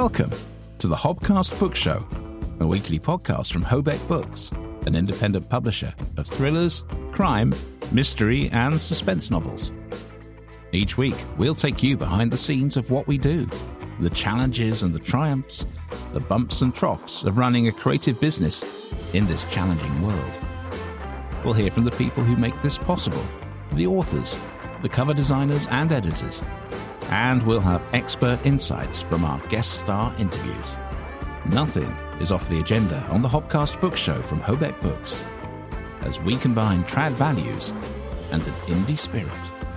Welcome to the Hobcast Book Show, a weekly podcast from Hobeck Books, an independent publisher of thrillers, crime, mystery, and suspense novels. Each week, we'll take you behind the scenes of what we do, the challenges and the triumphs, the bumps and troughs of running a creative business in this challenging world. We'll hear from the people who make this possible, the authors, the cover designers and editors, and we'll have expert insights from our guest star interviews. Nothing is off the agenda on the Hobcast Book Show from Hobeck Books, as we combine trad values and an indie spirit.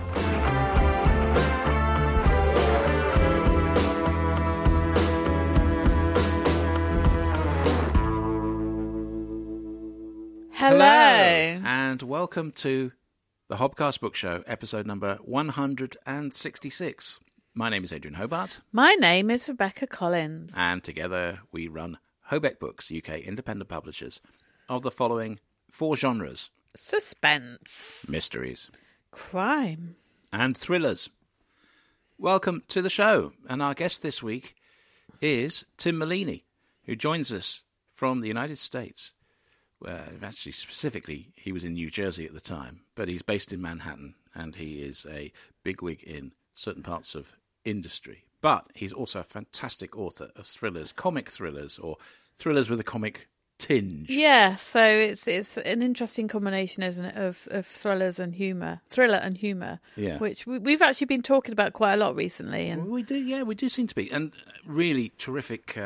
Hello. And welcome to the Hobcast Book Show, episode number 166. My name is Adrian Hobart. My name is Rebecca Collins. And together we run Hobeck Books, UK independent publishers of the following 4 genres: Suspense, mysteries, crime, and thrillers. Welcome to the show. And our guest this week is Tim Molini, who joins us from the United States. Actually, specifically, he was in New Jersey at the time, but he's based in Manhattan, and he is a bigwig in certain parts of industry. But he's also a fantastic author of thrillers, comic thrillers, or thrillers with a comic tinge. Yeah, so it's an interesting combination, isn't it, of thriller and humour, Yeah, which we've actually been talking about quite a lot recently. And we do seem to be, and really terrific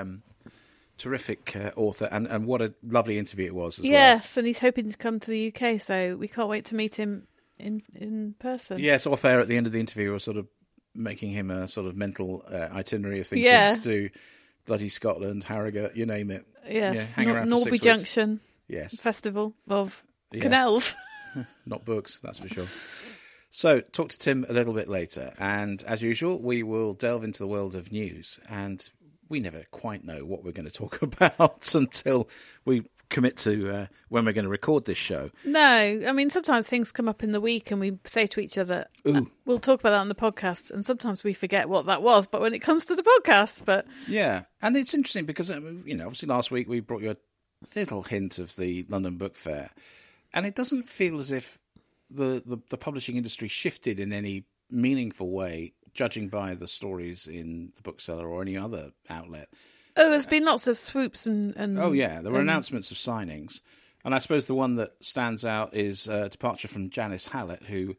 author, and what a lovely interview it was as well. Yes, and he's hoping to come to the UK, so we can't wait to meet him in person. Yes, off air at the end of the interview, we're sort of making him a sort of mental itinerary of things to do. Bloody Scotland, Harrogate, you name it. Yes, yeah, hang around for 6 Norby weeks. Junction. Yes, Festival of Canals. Not books, that's for sure. So, talk to Tim a little bit later, and as usual, we will delve into the world of news, and we never quite know what we're going to talk about until we commit to when we're going to record this show. No, I mean, sometimes things come up in the week and we say to each other, we'll talk about that on the podcast, and sometimes we forget what that was, but when it comes to the podcast, Yeah, and it's interesting because, obviously last week we brought you a little hint of the London Book Fair, and it doesn't feel as if the publishing industry shifted in any meaningful way, judging by the stories in the bookseller or any other outlet. Oh, there's been lots of swoops and oh, yeah, there were announcements of signings. And I suppose the one that stands out is a departure from Janice Hallett, who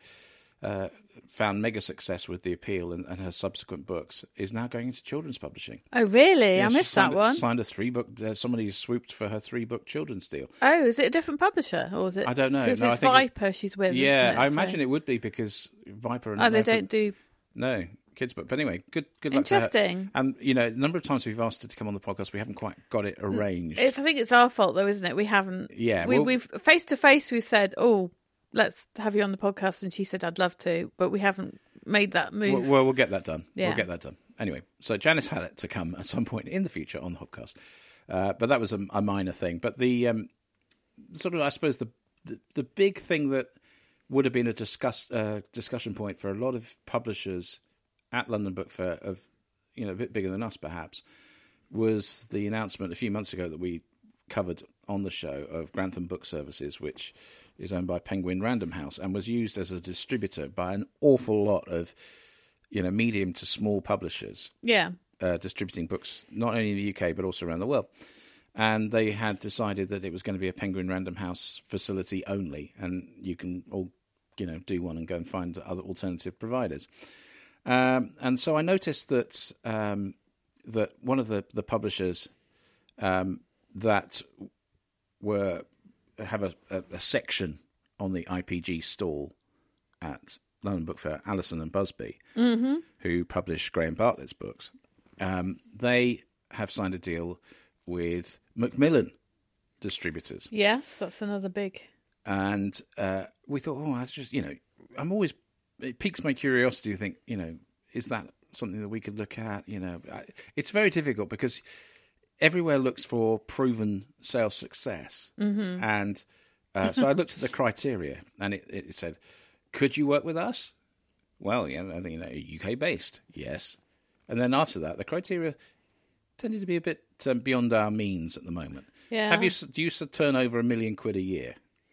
found mega success with The Appeal and her subsequent books, is now going into children's publishing. Oh, really? Yeah, I missed that one. Signed a 3-book... somebody swooped for her 3-book children's deal. Oh, is it a different publisher? Or is it? I don't know. Because no, it's Viper she's with, yeah, isn't it? I imagine it would be because Viper... and they Viper, don't do... No, kids' book. But anyway, good luck Interesting. to her. And, a number of times we've asked her to come on the podcast, we haven't quite got it arranged. I think it's our fault, though, isn't it? We haven't... Yeah. We've face-to-face, we said, let's have you on the podcast, and she said, I'd love to, but we haven't made that move. Well, we'll get that done. Yeah. We'll get that done. Anyway, so Janice Hallett to come at some point in the future on the podcast. But that was a minor thing. But the sort of, I suppose, the big thing that would have been a discussion point for a lot of publishers at London Book Fair, of a bit bigger than us perhaps, was the announcement a few months ago that we covered on the show of Grantham Book Services, which is owned by Penguin Random House and was used as a distributor by an awful lot of medium to small publishers. Yeah. Distributing books not only in the UK but also around the world. And they had decided that it was going to be a Penguin Random House facility only, and you can all do one and go and find other alternative providers. And so I noticed that that one of the publishers that have a section on the IPG stall at London Book Fair, Allison and Busby, who publish Graham Bartlett's books, they have signed a deal with Macmillan Distributors. Yes, that's another big... And we thought, that's just, it piques my curiosity to think, is that something that we could look at? It's very difficult because everywhere looks for proven sales success. Mm-hmm. And so I looked at the criteria, and it said, could you work with us? Well, yeah, I think, UK based, yes. And then after that, the criteria tending to be a bit beyond our means at the moment. Yeah. Do you turn over £1 million a year?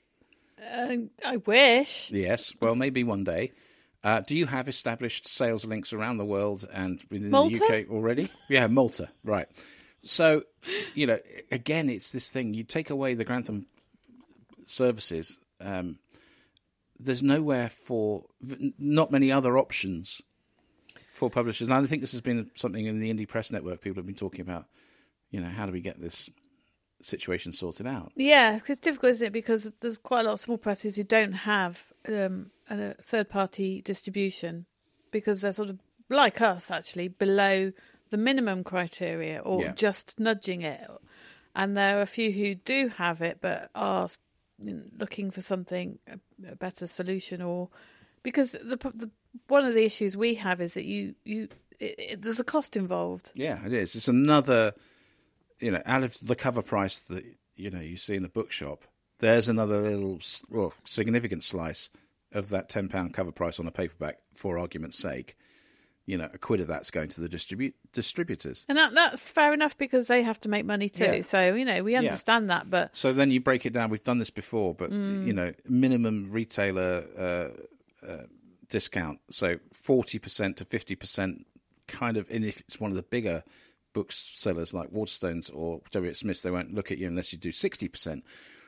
I wish. Yes. Well, maybe one day. Do you have established sales links around the world and within Malta? the UK already? Yeah, Malta. Right. So, again, it's this thing. You take away the Grantham services. There's nowhere not many other options for publishers. And I think this has been something in the Indie Press Network. People have been talking about, how do we get this situation sorted out? Yeah, it's difficult, isn't it? Because there's quite a lot of small presses who don't have a third-party distribution because they're sort of, like us, actually, below the minimum criteria or just nudging it. And there are a few who do have it but are looking for something, a better solution, or because one of the issues we have is that there's a cost involved. Yeah, it is. It's another, out of the cover price that you see in the bookshop, there's another little significant slice of that £10 cover price on a paperback. For argument's sake, a quid of that's going to the distributors, and that's fair enough because they have to make money too. Yeah. So we understand that, but so then you break it down. We've done this before, but minimum retailer discount, so 40% to 50%, kind of. And if it's one of the bigger booksellers like Waterstones or W. H. Smith's, they won't look at you unless you do 60%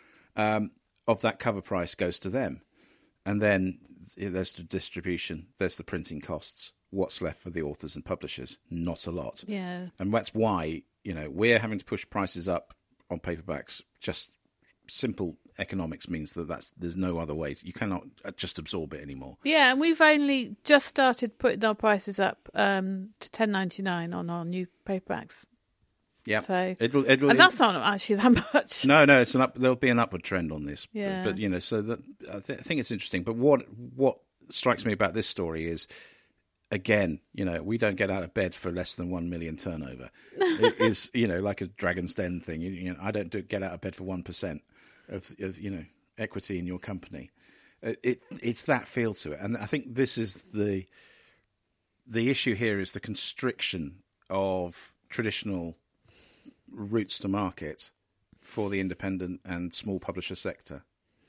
of that cover price goes to them, and then there's the distribution, there's the printing costs. What's left for the authors and publishers? Not a lot. Yeah. And that's why, we're having to push prices up on paperbacks. Just simple economics means there's no other way. You cannot just absorb it anymore. Yeah, and we've only just started putting our prices up to $10.99 on our new paperbacks. Yeah. So, and that's not actually that much. No, it's there'll be an upward trend on this. Yeah. But so that I think it's interesting. But what strikes me about this story is, again, we don't get out of bed for less than 1 million turnover. It is, like a Dragon's Den thing. I don't get out of bed for 1% of equity in your company. It's that feel to it, and I think this is the issue here is the constriction of traditional routes to market for the independent and small publisher sector.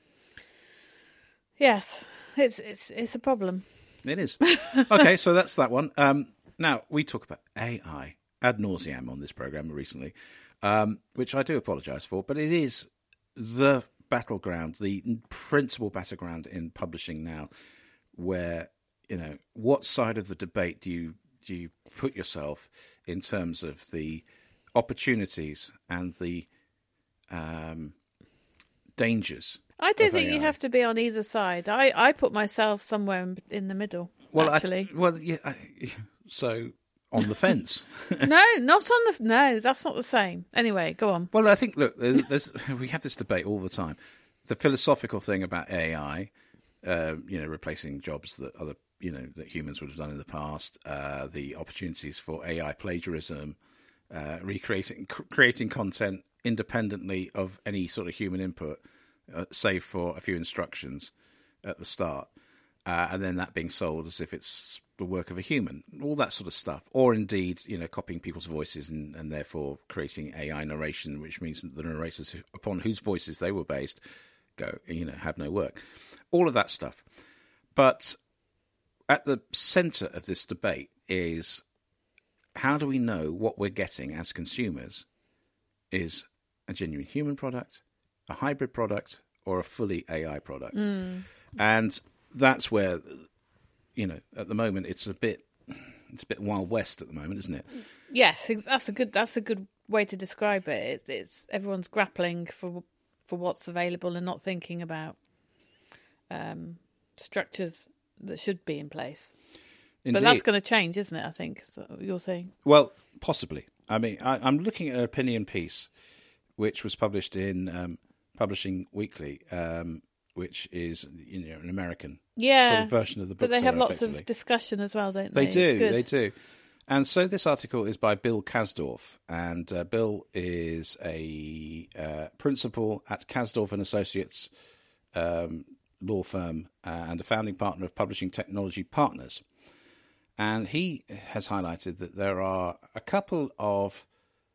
Yes, it's a problem. It is. Okay, so that's that one. Now, we talk about AI ad nauseam on this programme recently, which I do apologise for, but it is the battleground, the principal battleground in publishing now, where, what side of the debate do you put yourself in terms of the opportunities and the dangers? I do think you have to be on either side. I put myself somewhere in the middle, actually. So on the fence. No, not on the... No, that's not the same. Anyway, go on. Well, I think, look, we have this debate all the time. The philosophical thing about AI, replacing jobs that that humans would have done in the past, the opportunities for AI plagiarism, creating content independently of any sort of human input, save for a few instructions at the start, and then that being sold as if it's the work of a human, all that sort of stuff. Or indeed, copying people's voices and therefore creating AI narration, which means that the narrators upon whose voices they were based have no work. All of that stuff. But at the centre of this debate is, how do we know what we're getting as consumers is a genuine human product, a hybrid product, or a fully AI product? And that's where, at the moment it's a bit Wild West at the moment, isn't it? Yes, that's a good way to describe it. It's everyone's grappling for what's available and not thinking about structures that should be in place. Indeed. But that's going to change, isn't it? I think you're saying. Well, possibly. I mean, I'm looking at an opinion piece which was published in Publishing Weekly, which is an American sort of version of the book. But they have lots of discussion as well, don't they? They do. And so this article is by Bill Kasdorf, and Bill is a principal at Kasdorf and Associates law firm and a founding partner of Publishing Technology Partners. And he has highlighted that there are a couple of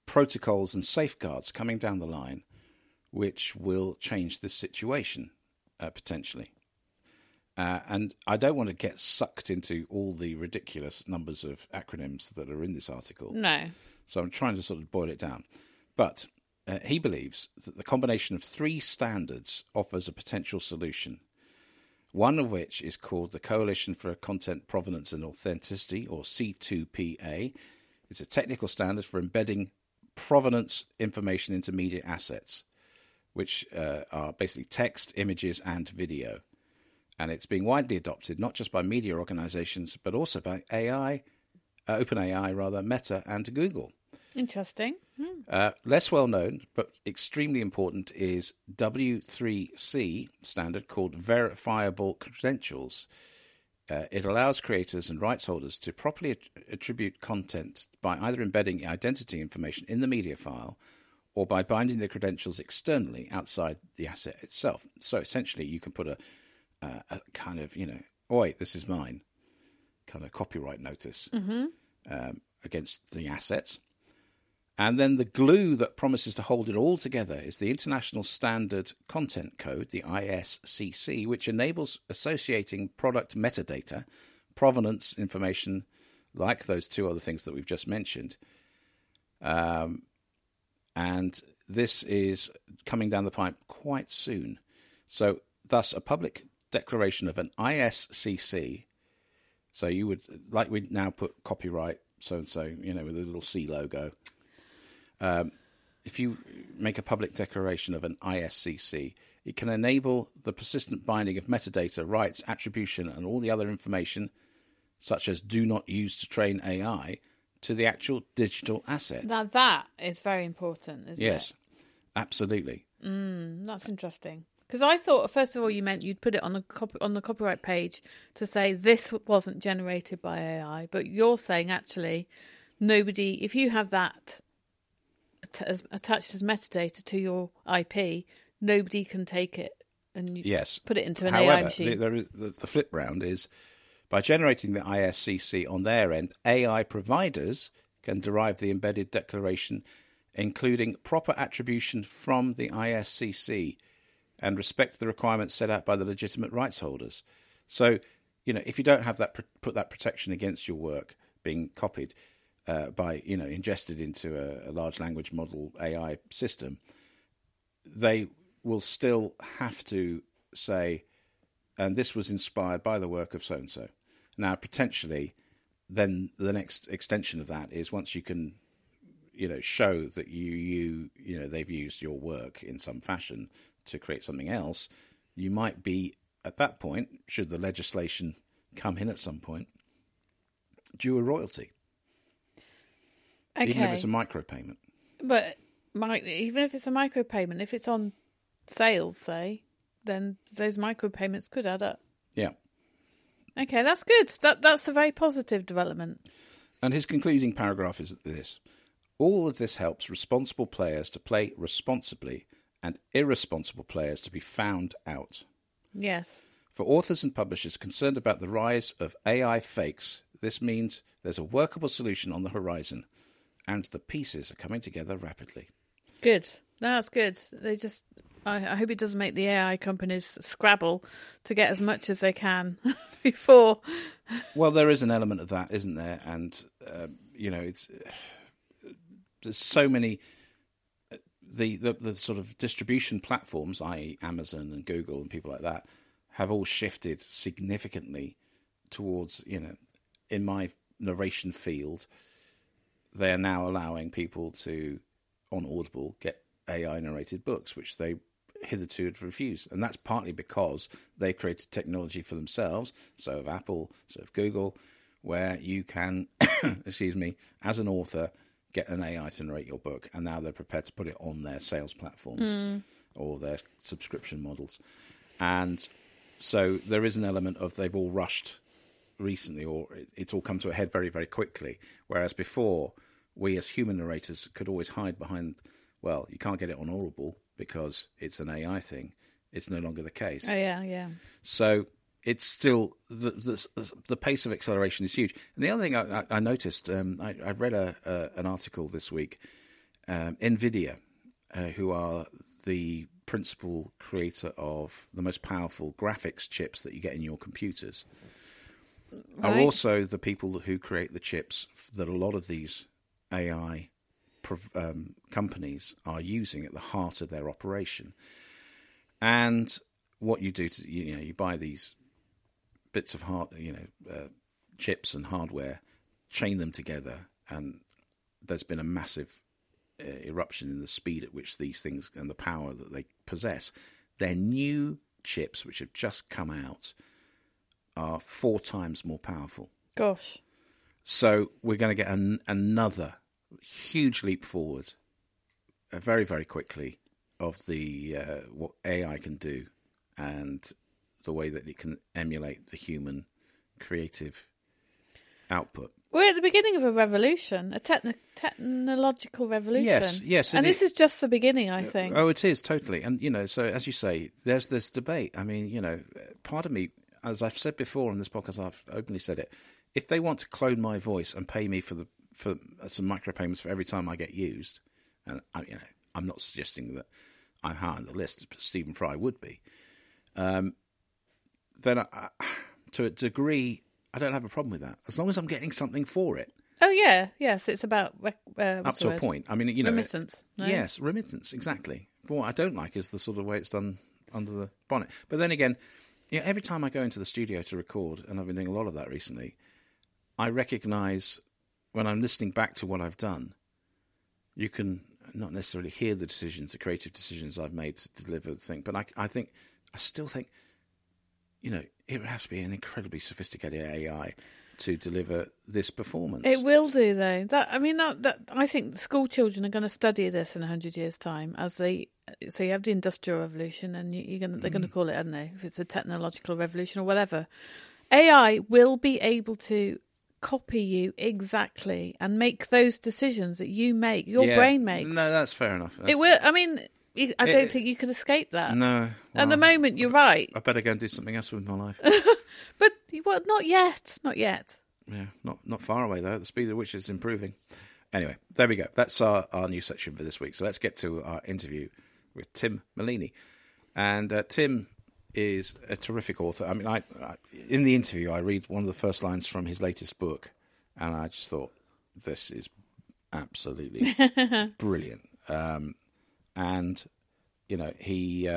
protocols and safeguards coming down the line which will change this situation potentially. And I don't want to get sucked into all the ridiculous numbers of acronyms that are in this article. No. So I'm trying to sort of boil it down. But he believes that the combination of 3 standards offers a potential solution, one of which is called the Coalition for Content Provenance and Authenticity, or C2PA. It's a technical standard for embedding provenance information into media assets, which are basically text, images, and video. And it's being widely adopted not just by media organizations, but also by OpenAI, Meta, and Google. Interesting. Less well known, but extremely important, is W3C standard called Verifiable Credentials. It allows creators and rights holders to properly attribute content by either embedding identity information in the media file or by binding the credentials externally outside the asset itself. So essentially, you can put a kind of, oi, this is mine, kind of copyright notice against the assets. And then the glue that promises to hold it all together is the International Standard Content Code, the ISCC, which enables associating product metadata, provenance information, like those 2 other things that we've just mentioned. And this is coming down the pipe quite soon. So thus, a public declaration of an ISCC. So you would, like we now put copyright so-and-so, with a little C logo. If you make a public declaration of an ISCC, it can enable the persistent binding of metadata, rights, attribution, and all the other information, such as do not use to train AI, to the actual digital asset. Now that is very important, isn't it? Yes, absolutely. That's interesting. Because I thought, first of all, you meant you'd put it on the copyright page to say this wasn't generated by AI, but you're saying actually nobody, if you have that attached as metadata to your IP, nobody can take it and put it into an AI machine. The flip round is, by generating the ISCC on their end, AI providers can derive the embedded declaration, including proper attribution from the ISCC, and respect the requirements set out by the legitimate rights holders. So, if you don't have that, put that protection against your work being copied by, ingested into a large language model AI system, they will still have to say, and this was inspired by the work of so-and-so. Now, potentially, then the next extension of that is once you can, show that they've used your work in some fashion to create something else, you might be, at that point, should the legislation come in at some point, due a royalty. Okay. Even if it's a micropayment. But even if it's a micropayment, if it's on sales, say, then those micropayments could add up. Yeah. Okay, that's good. That's a very positive development. And his concluding paragraph is this: all of this helps responsible players to play responsibly and irresponsible players to be found out. Yes. For authors and publishers concerned about the rise of AI fakes, this means there's a workable solution on the horizon, and the pieces are coming together rapidly. Good. No, that's good. I hope it doesn't make the AI companies scrabble to get as much as they can before. Well, there is an element of that, isn't there? And, there's so many... The sort of distribution platforms, i.e. Amazon and Google and people like that, have all shifted significantly towards, in my narration field, they are now allowing people to, on Audible, get AI narrated books, which they hitherto had refused. And that's partly because they created technology for themselves, so have Apple, so have Google, where you can, as an author, get an AI to narrate your book, and now they're prepared to put it on their sales platforms or their subscription models. And so there is an element of they've all rushed recently, or it's all come to a head very, very quickly, whereas before we as human narrators could always hide behind, well, you can't get it on Audible because it's an AI thing. It's no longer the case. Oh, yeah. So it's still, the pace of acceleration is huge. And the other thing I noticed, I read an article this week, NVIDIA, who are the principal creator of the most powerful graphics chips that you get in your computers, are also the people who create the chips that a lot of these AI companies are using at the heart of their operation. And what you do to you buy these bits of chips and hardware, chain them together, and there's been a massive eruption in the speed at which these things and the power that they possess. Their new chips, which have just come out, are 4 times more powerful. Gosh. So we're going to get another huge leap forward very, very quickly of the what AI can do and the way that it can emulate the human creative output. We're at the beginning of a revolution, a technological revolution. Yes. And this is just the beginning, I think. Oh, it is, totally. And, so as you say, there's this debate. I mean, part of me, as I've said before on this podcast, I've openly said it, if they want to clone my voice and pay me for some micropayments for every time I get used, and I'm not suggesting that I'm high on the list, but Stephen Fry would be, then to a degree, I don't have a problem with that, as long as I'm getting something for it. Oh, yeah. Yes, it's about... up to a point. I mean, remittance. No? Yes, remittance, exactly. But what I don't like is the sort of way it's done under the bonnet. But then again, every time I go into the studio to record, and I've been doing a lot of that recently, I recognise when I'm listening back to what I've done, you can not necessarily hear the creative decisions I've made to deliver the thing. But I still think, it would have to be an incredibly sophisticated AI to deliver this performance. It will do, though. I think school children are going to study this in 100 years' time. So you have the Industrial Revolution, and they're going to call it, I don't know, if it's a technological revolution or whatever. AI will be able to copy you exactly and make those decisions that you make, your brain makes. No, that's fair enough. It will. I mean, I don't think you can escape that. No. Well, at the moment, you're right. I better go and do something else with my life. But not yet. Not yet. Yeah, not far away, though, at the speed at which it's improving. Anyway, there we go. That's our news section for this week. So let's get to our interview with Tim Melini. And Tim is a terrific author. I mean, I in the interview, I read one of the first lines from his latest book, and I just thought, this is absolutely brilliant. And he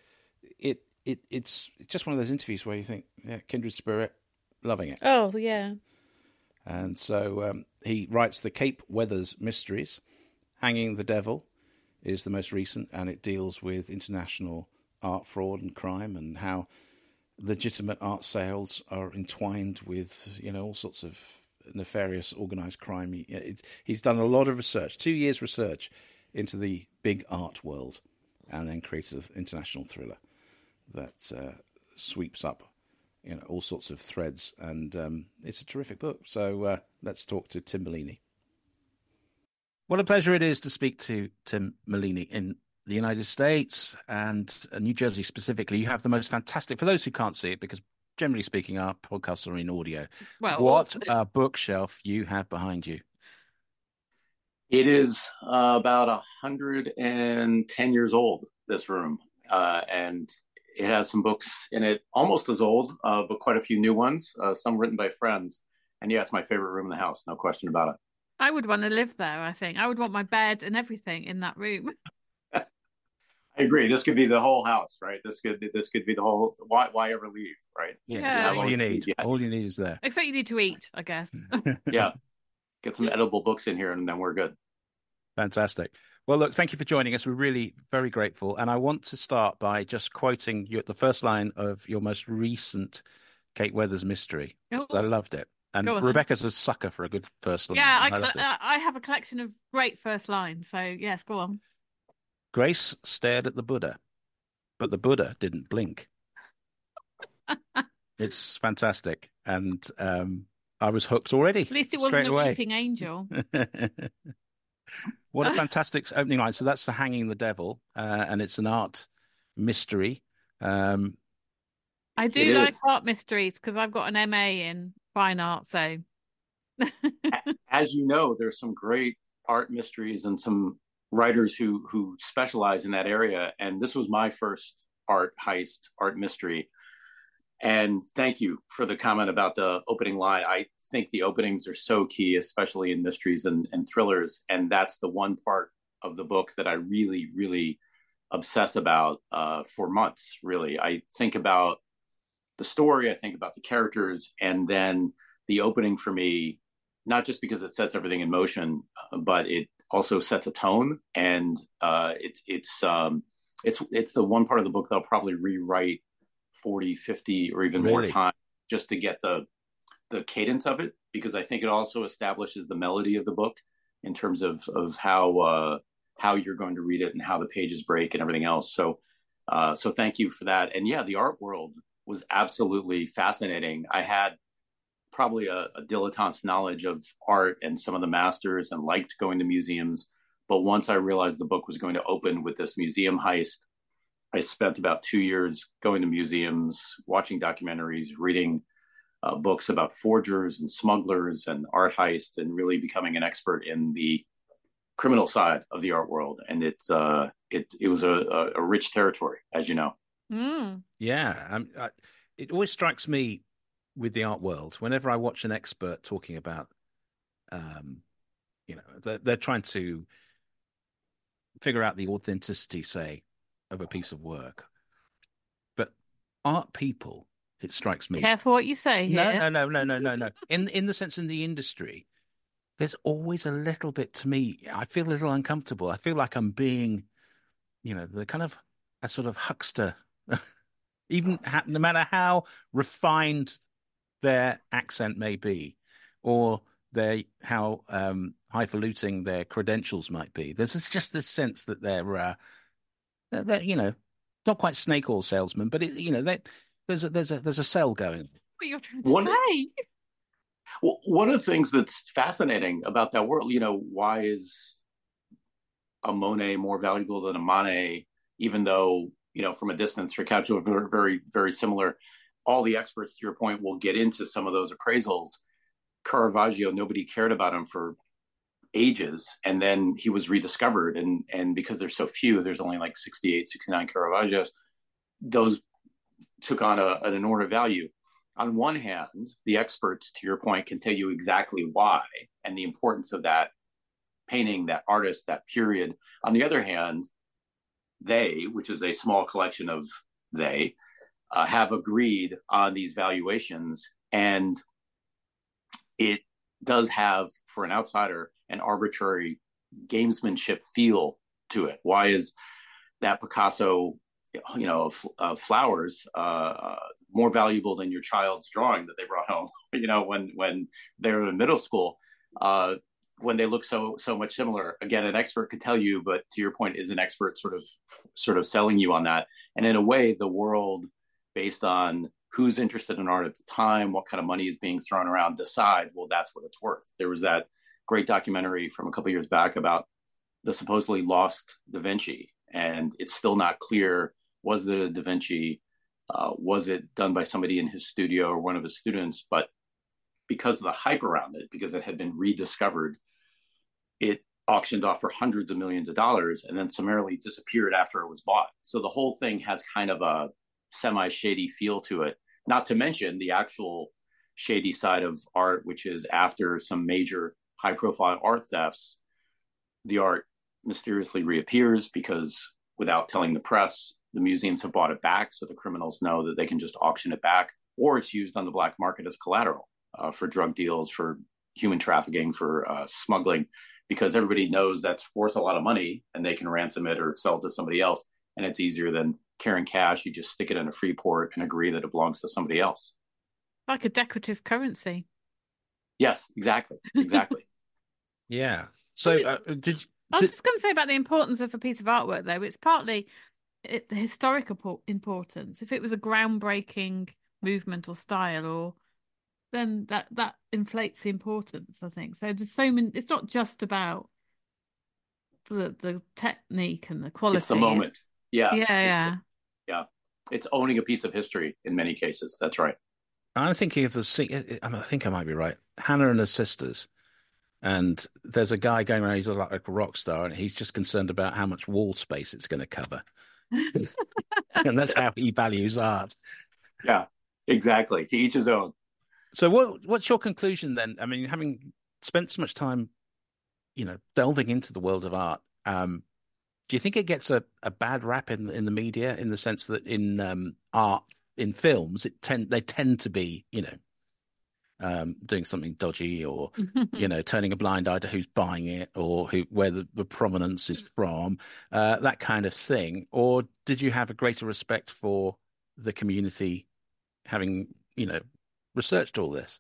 it's just one of those interviews where you think, yeah, kindred spirit, loving it. Oh yeah. And so he writes the Cape Weathers Mysteries. Hanging the Devil is the most recent, and it deals with international art fraud and crime and how legitimate art sales are entwined with all sorts of nefarious organised crime. He's done a lot of research, 2 years research into the big art world, and then created an international thriller that sweeps up all sorts of threads, and it's a terrific book. So let's talk to Tim Melini. What a pleasure it is to speak to Tim Melini in the United States and New Jersey specifically. You have the most fantastic, for those who can't see it, because generally speaking our podcasts are in audio, what a bookshelf you have behind you. It is about 110 years old, this room, and it has some books in it almost as old, but quite a few new ones, some written by friends. And yeah, it's my favorite room in the house, no question about it. I would want to live there, I think. I would want my bed and everything in that room. I agree. This could be the whole house, right? This could be the whole. Why ever leave, right? Yeah. All you need. Yeah. All you need is there. Except you need to eat, I guess. Yeah. Get some edible books in here, and then we're good. Fantastic. Well, look, thank you for joining us. We're really very grateful. And I want to start by just quoting you at the first line of your most recent Cape Weathers mystery. Oh. I loved it. And Rebecca's a sucker for a good first line. Yeah, I have a collection of great first lines. So, yes, go on. Grace stared at the Buddha, but the Buddha didn't blink. It's fantastic. And I was hooked already. At least it wasn't a weeping angel. What a fantastic opening line. So that's The Hanging the Devil, and it's an art mystery. I do like art mysteries because I've got an MA in fine art, so... As you know, there's some great art mysteries and some writers who specialize in that area. And this was my first art heist, art mystery. And thank you for the comment about the opening line. I think the openings are so key, especially in mysteries and thrillers. And that's the one part of the book that I really, really obsess about for months, really. I think about the story, I think about the characters, and then the opening for me, not just because it sets everything in motion, but it also sets a tone. And it's the one part of the book that I'll probably rewrite 40, 50, or even more time just to get the cadence of it, because I think it also establishes the melody of the book in terms of how you're going to read it and how the pages break and everything else. So thank you for that. And yeah, the art world was absolutely fascinating. I had probably a dilettante's knowledge of art and some of the masters and liked going to museums. But once I realized the book was going to open with this museum heist, I spent about 2 years going to museums, watching documentaries, reading books about forgers and smugglers and art heists, and really becoming an expert in the criminal side of the art world. And it was a rich territory, as you know. Yeah, it always strikes me with the art world, whenever I watch an expert talking about, they're trying to figure out the authenticity, say, of a piece of work. But art people, it strikes me. Careful what you say here. No. In the sense, in the industry, there's always a little bit, to me, I feel a little uncomfortable. I feel like I'm being, the kind of a sort of huckster, even no matter how refined their accent may be, or how highfalutin their credentials might be. There's just this sense that they're not quite snake oil salesmen, but there's a sell going. What you're trying to say? Well, one of the things that's fascinating about that world, why is a Monet more valuable than a Manet, even though, from a distance, Vercaccio are very, very similar. All the experts, to your point, will get into some of those appraisals. Caravaggio, nobody cared about him for ages, and then he was rediscovered, and because there's so few, there's only like 68, 69 Caravaggios, those took on an inordinate value. On one hand, the experts, to your point, can tell you exactly why and the importance of that painting, that artist, that period. On the other hand, they, which is a small collection of they, have agreed on these valuations, and it does have, for an outsider, an arbitrary gamesmanship feel to it. Why is that Picasso, of flowers, more valuable than your child's drawing that they brought home? When they were in middle school, when they look so much similar. Again, an expert could tell you, but to your point, is an expert sort of selling you on that? And in a way, the world, based on who's interested in art at the time, what kind of money is being thrown around, decides, well, that's what it's worth. There was that great documentary from a couple of years back about the supposedly lost Da Vinci, and it's still not clear, was it a Da Vinci? Was it done by somebody in his studio or one of his students? But because of the hype around it, because it had been rediscovered, it auctioned off for hundreds of millions of dollars and then summarily disappeared after it was bought. So the whole thing has kind of a semi-shady feel to it, not to mention the actual shady side of art, which is after some major high-profile art thefts, the art mysteriously reappears because, without telling the press, the museums have bought it back, so the criminals know that they can just auction it back, or it's used on the black market as collateral for drug deals, for human trafficking, for smuggling, because everybody knows that's worth a lot of money and they can ransom it or sell it to somebody else. And it's easier than carrying cash. You just stick it in a free port and agree that it belongs to somebody else. Like a decorative currency. Yes, exactly. Yeah. So I was just going to say about the importance of a piece of artwork, though. It's partly the historical importance. If it was a groundbreaking movement or style, then that inflates the importance, I think. So there's so many. It's not just about the technique and the quality. It's the moment. Yeah. It's owning a piece of history in many cases. That's right. I'm thinking of I think I might be right. Hannah and her sisters. And there's a guy going around, he's like a rock star, and he's just concerned about how much wall space it's going to cover. And that's how he values art. Yeah, exactly. To each his own. So what's your conclusion then? I mean, having spent so much time, delving into the world of art, do you think it gets a bad rap in the media, in the sense that in art, in films, they tend to be, doing something dodgy, or turning a blind eye to who's buying it, or where the provenance is from, that kind of thing? Or did you have a greater respect for the community, having researched all this?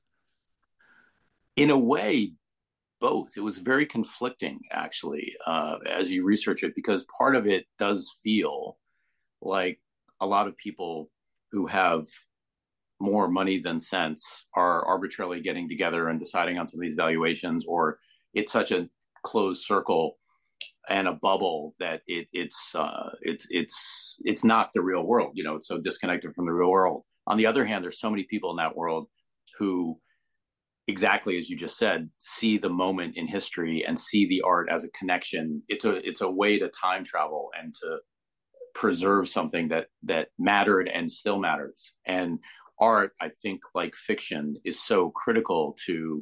In a way, both. It was very conflicting, actually, as you research it, because part of it does feel like a lot of people who have more money than sense are arbitrarily getting together and deciding on some of these valuations, or it's such a closed circle and a bubble that it's not the real world. It's so disconnected from the real world. On the other hand, there's so many people in that world who, exactly as you just said, see the moment in history and see the art as a connection. It's a way to time travel and to preserve something that mattered and still matters. And art, I think, like fiction, is so critical to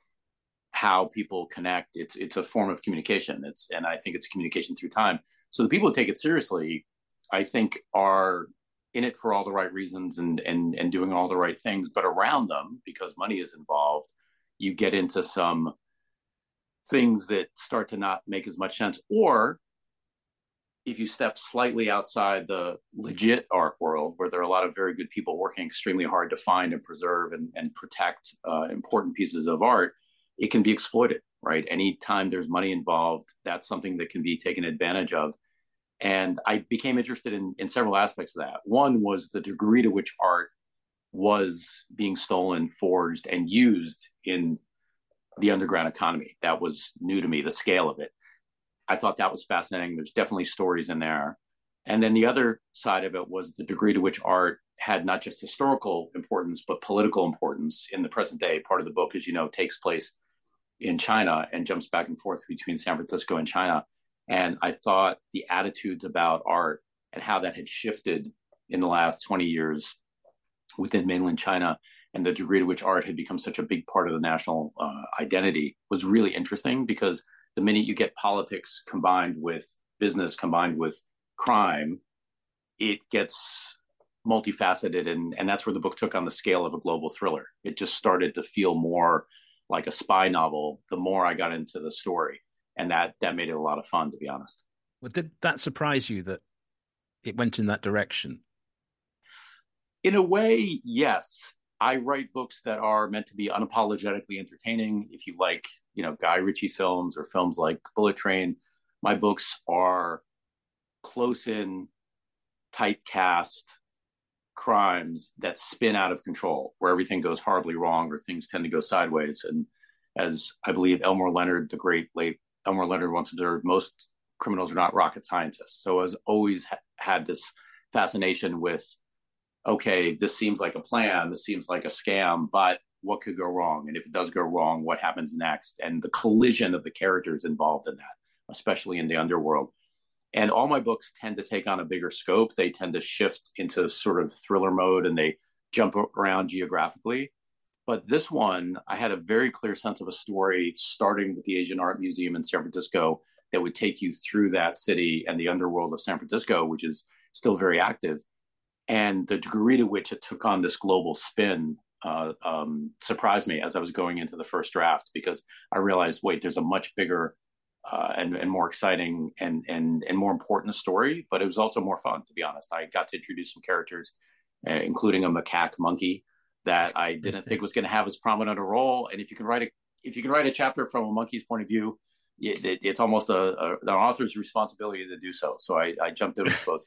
how people connect. It's a form of communication. And I think it's communication through time. So the people who take it seriously, I think, are in it for all the right reasons and doing all the right things. But around them, because money is involved, you get into some things that start to not make as much sense. Or if you step slightly outside the legit art world, where there are a lot of very good people working extremely hard to find and preserve and protect important pieces of art, it can be exploited, right? Anytime there's money involved, that's something that can be taken advantage of. And I became interested in several aspects of that. One was the degree to which art was being stolen, forged, and used in the underground economy. That was new to me, the scale of it. I thought that was fascinating. There's definitely stories in there. And then the other side of it was the degree to which art had not just historical importance, but political importance in the present day. Part of the book, as you know, takes place in China and jumps back and forth between San Francisco and China. And I thought the attitudes about art and how that had shifted in the last 20 years within mainland China, and the degree to which art had become such a big part of the national identity, was really interesting. Because the minute you get politics combined with business, combined with crime, it gets multifaceted. And that's where the book took on the scale of a global thriller. It just started to feel more like a spy novel the more I got into the story. And that made it a lot of fun, to be honest. Well, did that surprise you that it went in that direction? In a way, yes. I write books that are meant to be unapologetically entertaining. If you like, Guy Ritchie films or films like Bullet Train, my books are close in, typecast crimes that spin out of control, where everything goes horribly wrong or things tend to go sideways. And as I believe Elmore Leonard, the great late Elmore Leonard, once observed, most criminals are not rocket scientists. So I've always had this fascination with, okay, this seems like a plan, this seems like a scam, but what could go wrong? And if it does go wrong, what happens next? And the collision of the characters involved in that, especially in the underworld. And all my books tend to take on a bigger scope. They tend to shift into sort of thriller mode, and they jump around geographically. But this one, I had a very clear sense of a story, starting with the Asian Art Museum in San Francisco, that would take you through that city and the underworld of San Francisco, which is still very active. And the degree to which it took on this global spin surprised me as I was going into the first draft, because I realized, wait, there's a much bigger and more exciting and more important story. But it was also more fun, to be honest. I got to introduce some characters, including a macaque monkey that I didn't think was going to have as prominent a role. And if you can write a chapter from a monkey's point of view, it's almost an author's responsibility to do so. So I jumped in with both.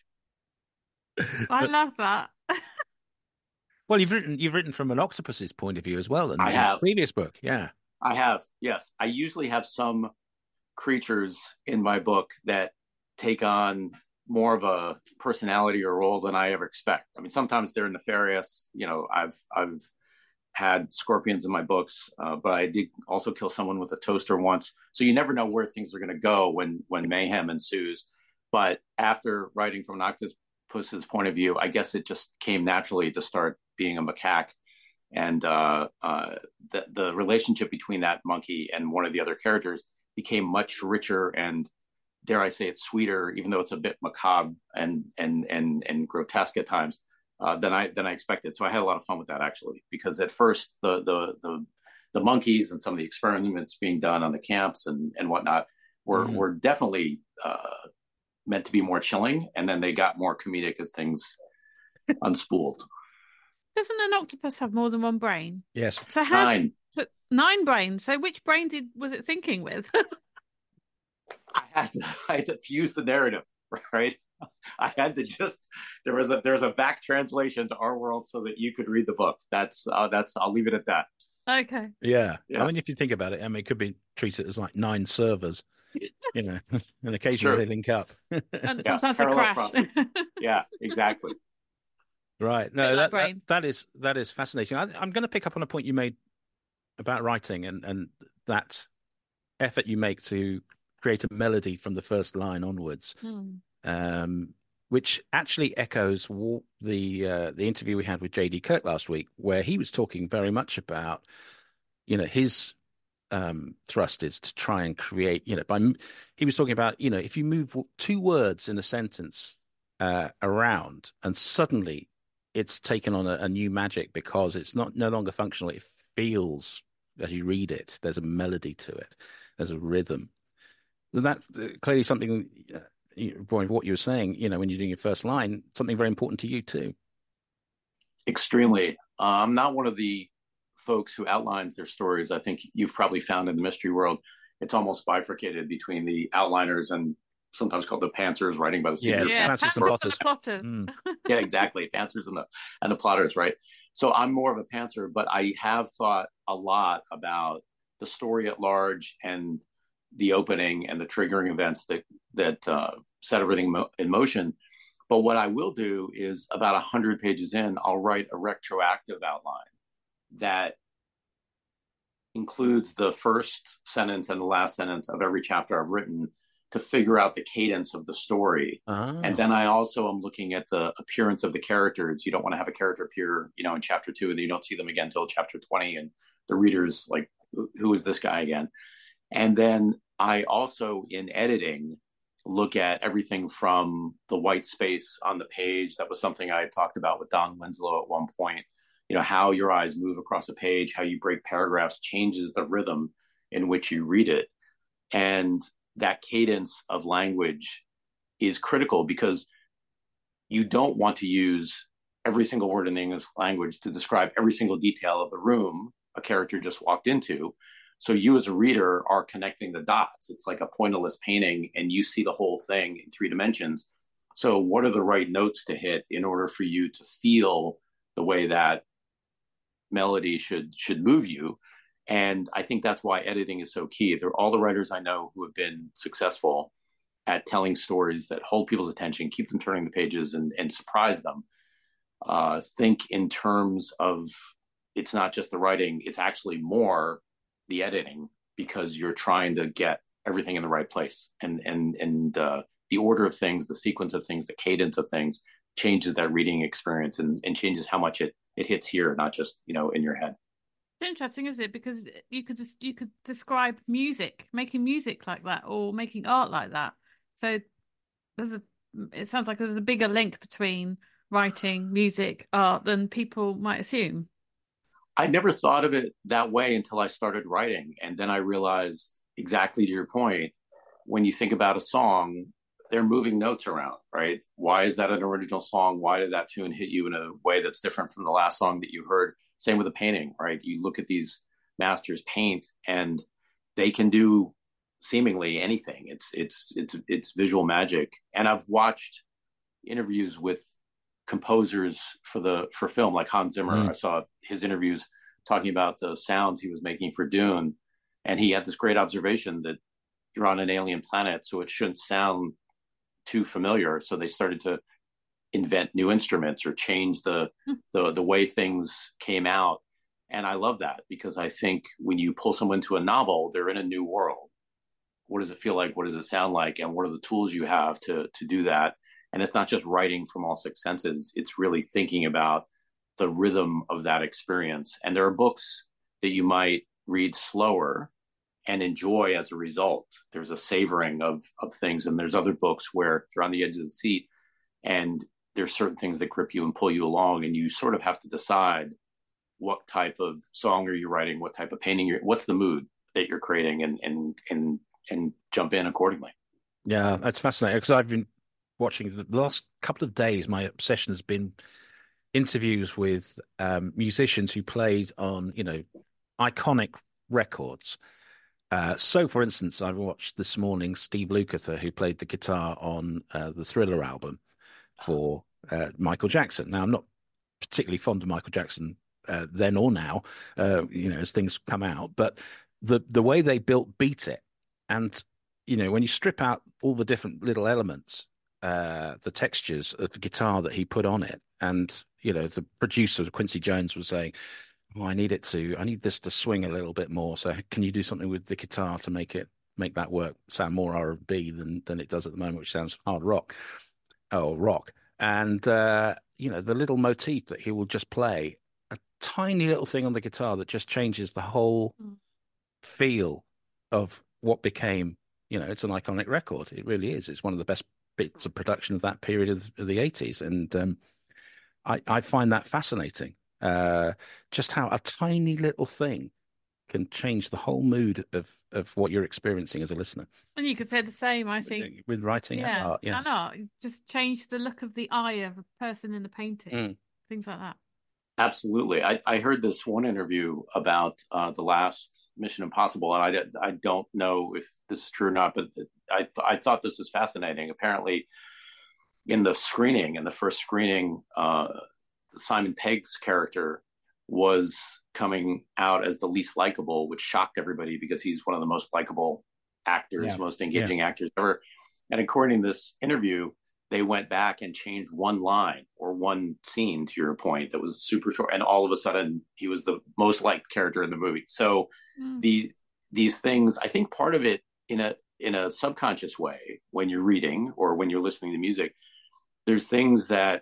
I love that. Well, you've written from an octopus's point of view as well, in I have. previous book. Yeah, I have. Yes, I usually have some creatures in my book that take on more of a personality or role than I ever expect. I mean, sometimes they're nefarious. I've had scorpions in my books, but I did also kill someone with a toaster once. So you never know where things are going to go when mayhem ensues. But after writing from an octopus's point of view, I guess it just came naturally to start being a macaque. And the relationship between that monkey and one of the other characters became much richer and, dare I say it, sweeter, even though it's a bit macabre and grotesque at times, than I expected. So I had a lot of fun with that, actually, because at first the monkeys and some of the experiments being done on the camps and whatnot were definitely meant to be more chilling, and then they got more comedic as things unspooled. Doesn't an octopus have more than one brain? Yes. So nine brains. So which brain was it thinking with? I had to fuse the narrative, right? I had to there's a back translation to our world so that you could read the book. That's I'll leave it at that. Okay. Yeah. I mean, if you think about it, I mean, it could be treated as like 9 servers, and occasionally they link up. And sometimes they crash. Yeah, exactly. Right. No, that is fascinating. I'm going to pick up on a point you made about writing and that effort you make to create a melody from the first line onwards, which actually echoes the interview we had with J.D. Kirk last week, where he was talking very much about, his thrust is to try and create, he was talking about, if you move 2 words in a sentence around and suddenly it's taken on a new magic because it's no longer functional. It feels, as you read it, there's a melody to it. There's a rhythm. That's clearly something, what you were saying, when you're doing your first line, something very important to you too. Extremely. I'm not one of the folks who outlines their stories. I think you've probably found in the mystery world, it's almost bifurcated between the outliners and sometimes called the pantsers, writing by the senior. Pantsers and plotters. Yeah, exactly. Pantsers and the plotters, right? So I'm more of a pantser, but I have thought a lot about the story at large and the opening and the triggering events that set everything in motion. But what I will do is about 100 pages in, I'll write a retroactive outline that includes the first sentence and the last sentence of every chapter I've written to figure out the cadence of the story. And then I also am looking at the appearance of the characters. You don't want to have a character appear, in chapter 2, and then you don't see them again until chapter 20, and the reader's like, who is this guy again? And then I also, in editing, look at everything from the white space on the page. That was something I talked about with Don Winslow at one point. How your eyes move across a page, how you break paragraphs changes the rhythm in which you read it. And that cadence of language is critical because you don't want to use every single word in the English language to describe every single detail of the room a character just walked into. So you as a reader are connecting the dots. It's like a pointillist painting and you see the whole thing in 3 dimensions. So what are the right notes to hit in order for you to feel the way that melody should move you? And I think that's why editing is so key. All the writers I know who have been successful at telling stories that hold people's attention, keep them turning the pages and surprise them, think in terms of, it's not just the writing, it's actually more the editing, because you're trying to get everything in the right place. And the order of things, the sequence of things, the cadence of things changes that reading experience and changes how much it hits here, not just, in your head. It's interesting, isn't it? Because you could describe music, making music like that, or making art like that. So it sounds like there's a bigger link between writing, music, art than people might assume. I never thought of it that way until I started writing. And then I realized, exactly to your point, when you think about a song, they're moving notes around, right? Why is that an original song? Why did that tune hit you in a way that's different from the last song that you heard? Same with a painting, right? You look at these masters paint and they can do seemingly anything. It's visual magic. And I've watched interviews with composers for film, like Hans Zimmer. I saw his interviews talking about the sounds he was making for Dune, and he had this great observation that you're on an alien planet, so it shouldn't sound too familiar. So they started to invent new instruments or change the way things came out. And I love that because I think when you pull someone to a novel, they're in a new world. What does it feel like? What does it sound like? And what are the tools you have to do that? And it's not just writing from all six senses. It's really thinking about the rhythm of that experience. And there are books that you might read slower and enjoy as a result. There's a savoring of things. And there's other books where you're on the edge of the seat and there's certain things that grip you and pull you along. And you sort of have to decide what type of song are you writing, what type of painting what's the mood that you're creating, and jump in accordingly. Yeah, that's fascinating because I've been watching the last couple of days. My obsession has been interviews with musicians who played on, iconic records. So, for instance, I watched this morning Steve Lukather, who played the guitar on the Thriller album for Michael Jackson. Now, I'm not particularly fond of Michael Jackson then or now, as things come out, but the way they Beat It, and when you strip out all the different little elements, the textures of the guitar that he put on it, and the producer Quincy Jones was saying, "Oh, I need this to swing a little bit more. So can you do something with the guitar to make that work, sound more R&B than it does at the moment, which sounds hard rock or rock?" And the little motif that he will just play, a tiny little thing on the guitar that just changes the whole feel of what became, it's an iconic record. It really is. It's one of the best bits of production of that period of the 80s. And I find that fascinating, just how a tiny little thing can change the whole mood of what you're experiencing as a listener. And you could say the same, I think, with writing and art. Yeah, and art. Just change the look of the eye of a person in the painting, things like that. Absolutely. I heard this one interview about the last Mission Impossible, and I don't know if this is true or not, but I thought this was fascinating. Apparently, in the first screening, Simon Pegg's character was coming out as the least likable, which shocked everybody because he's one of the most likable actors, most engaging actors ever. And according to this interview, they went back and changed one line or one scene, to your point, that was super short, and all of a sudden he was the most liked character in the movie. So these things, I think part of it in a subconscious way, when you're reading or when you're listening to music, there's things that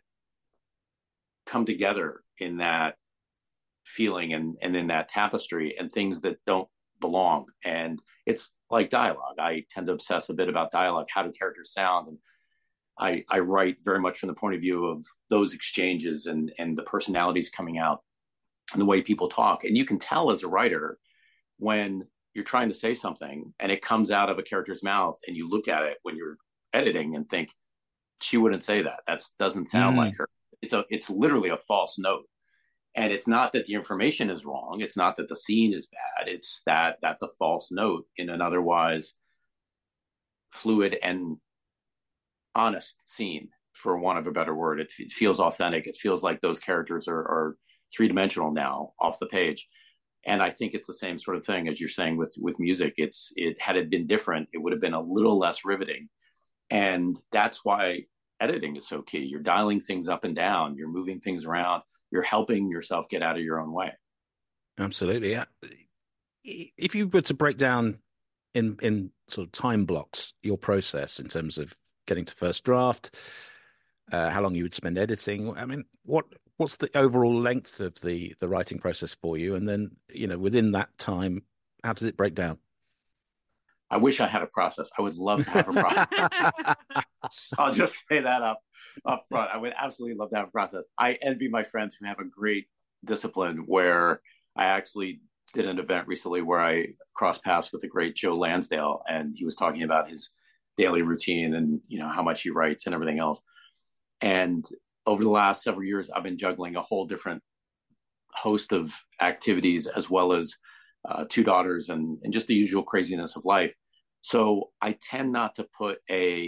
come together in that feeling and in that tapestry, and things that don't belong. And it's like dialogue. I tend to obsess a bit about dialogue. How do characters sound? And I write very much from the point of view of those exchanges and the personalities coming out and the way people talk. And you can tell as a writer when you're trying to say something and it comes out of a character's mouth, and you look at it when you're editing and think, she wouldn't say that. That doesn't sound like her. It's literally a false note. And it's not that the information is wrong. It's not that the scene is bad. It's that's a false note in an otherwise fluid and honest scene, for want of a better word. It feels authentic. It feels like those characters are three-dimensional now off the page. And I think it's the same sort of thing as you're saying with music. Had it been different, it would have been a little less riveting. And that's why editing is so key. You're dialing things up and down. You're moving things around. You're helping yourself get out of your own way. Absolutely. Yeah. If you were to break down in sort of time blocks your process in terms of getting to first draft, how long you would spend editing, I mean, what's the overall length of the writing process for you? And then, within that time, how does it break down? I wish I had a process. I would love to have a process. I'll just say that up front. I would absolutely love to have a process. I envy my friends who have a great discipline, where I actually did an event recently where I crossed paths with the great Joe Lansdale, and he was talking about his daily routine and how much he writes and everything else. And over the last several years, I've been juggling a whole different host of activities, as well as 2 daughters and just the usual craziness of life. So I tend not to put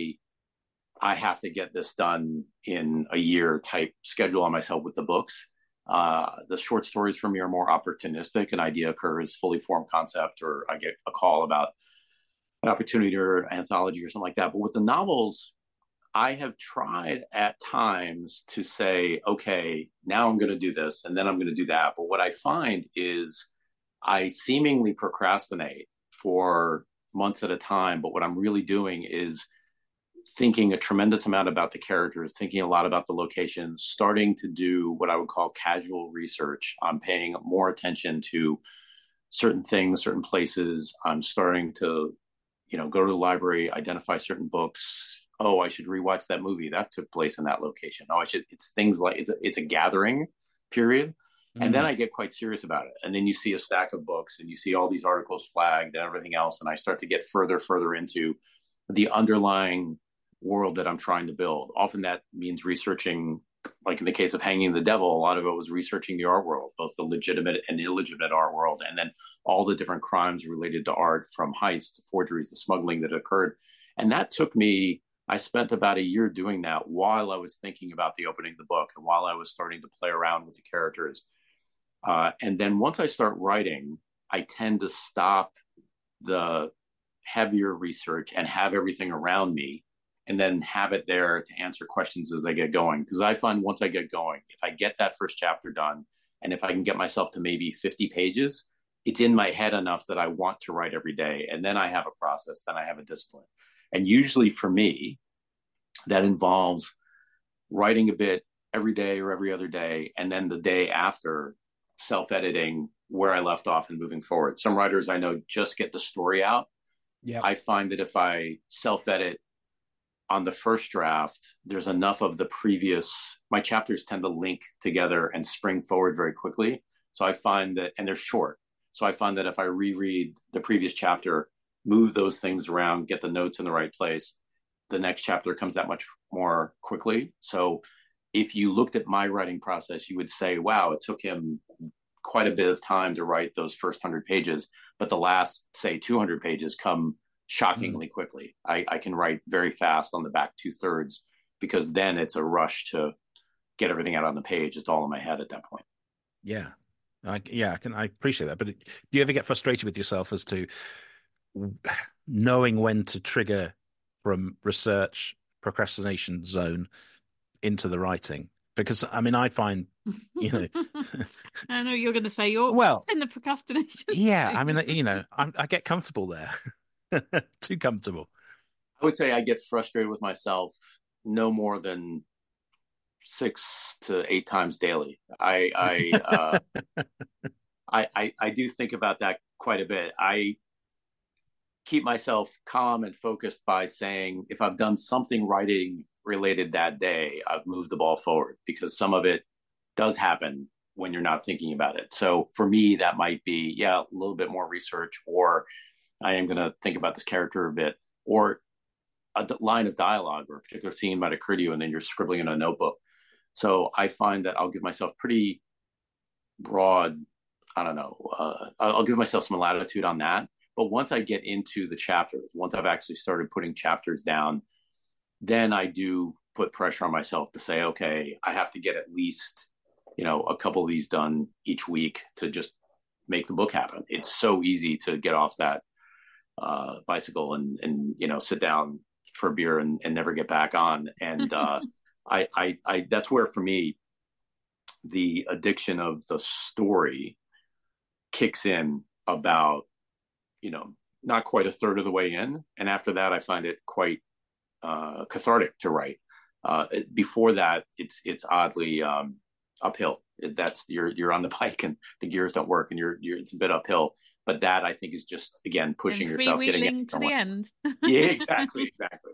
I have to get this done in a year type schedule on myself with the books. The short stories for me are more opportunistic. An idea occurs, fully formed concept, or I get a call about an opportunity or an anthology or something like that. But with the novels, I have tried at times to say, okay, now I'm going to do this and then I'm going to do that. But what I find is I seemingly procrastinate for months at a time. But what I'm really doing is thinking a tremendous amount about the characters, thinking a lot about the locations, starting to do what I would call casual research. I'm paying more attention to certain things, certain places. I'm starting to, go to the library, identify certain books. Oh, I should rewatch that movie that took place in that location. Oh, I should. It's things like it's a gathering period. And then I get quite serious about it. And then you see a stack of books and you see all these articles flagged and everything else. And I start to get further into the underlying world that I'm trying to build. Often that means researching, like in the case of Hanging the Devil, a lot of it was researching the art world, both the legitimate and illegitimate art world, and then all the different crimes related to art, from heists to forgeries to smuggling that occurred. And that took me, I spent about a year doing that while I was thinking about the opening of the book and while I was starting to play around with the characters. And then once I start writing, I tend to stop the heavier research and have everything around me and then have it there to answer questions as I get going. Because I find once I get going, if I get that first chapter done, and if I can get myself to maybe 50 pages, it's in my head enough that I want to write every day. And then I have a process, then I have a discipline. And usually for me, that involves writing a bit every day or every other day, and then the day after, self-editing where I left off and moving forward. Some writers I know just get the story out. Yeah. I find that if I self-edit on the first draft, there's enough of the previous, my chapters tend to link together and spring forward very quickly. So I find that, and they're short. So I find that if I reread the previous chapter, move those things around, get the notes in the right place, the next chapter comes that much more quickly. So if you looked at my writing process, you would say, wow, it took him quite a bit of time to write those first 100 pages, but the last, say, 200 pages come shockingly quickly. I can write very fast on the back 2/3 because then it's a rush to get everything out on the page. It's all in my head at that point. Yeah. I appreciate that. But do you ever get frustrated with yourself as to knowing when to trigger from research procrastination zone into the writing? Because I find, I know you're going to say you're in the procrastination. Yeah, I get comfortable there. Too comfortable. I would say I get frustrated with myself no more than 6 to 8 times daily. I do think about that quite a bit. I keep myself calm and focused by saying, if I've done something writing related that day, I've moved the ball forward, because some of it does happen when you're not thinking about it. So for me, that might be, a little bit more research, or I am going to think about this character a bit, or a line of dialogue or a particular scene might occur to you and then you're scribbling in a notebook. So I find that I'll give myself pretty broad, I'll give myself some latitude on that. But once I get into the chapters, once I've actually started putting chapters down, then I do put pressure on myself to say, okay, I have to get at least, a couple of these done each week to just make the book happen. It's so easy to get off that bicycle and sit down for a beer and never get back on. And I that's where, for me, the addiction of the story kicks in about, not quite a third of the way in. And after that, I find it quite cathartic to write. Before that, it's oddly uphill. That's you're on the bike and the gears don't work and it's a bit uphill. But that, I think, is just, again, pushing yourself, getting it to the end. Yeah, exactly.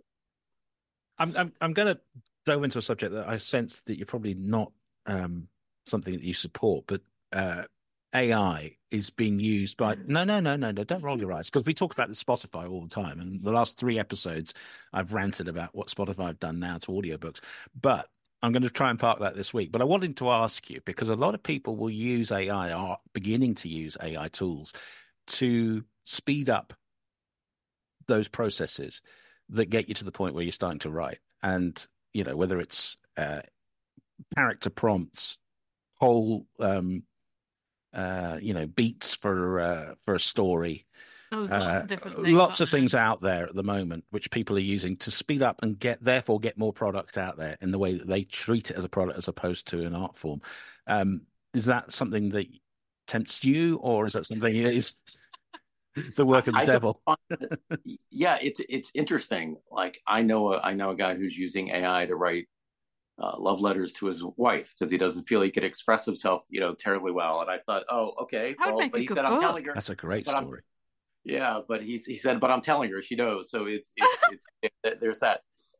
I'm going to delve into a subject that I sense that you're probably not something that you support, but AI is being used by no, don't roll your eyes, because we talk about the Spotify all the time, and the last 3 episodes I've ranted about what Spotify have done now to audiobooks, but I'm going to try and park that this week. But I wanted to ask you, because a lot of people will use AI, are beginning to use AI tools to speed up those processes that get you to the point where you're starting to write. And, whether it's character prompts, whole, beats for a story, There's lots of different things. Lots of things out there at the moment which people are using to speed up and therefore get more product out there in the way that they treat it as a product as opposed to an art form. Is that something that tempts you, or is that something that is the work of the devil? Yeah, it's interesting. Like I know a guy who's using AI to write love letters to his wife because he doesn't feel he could express himself, terribly well. And I thought, oh, okay. But he said, I'm telling her. That's a great story. Yeah, but he said, but I'm telling her, she knows. So it's there's that.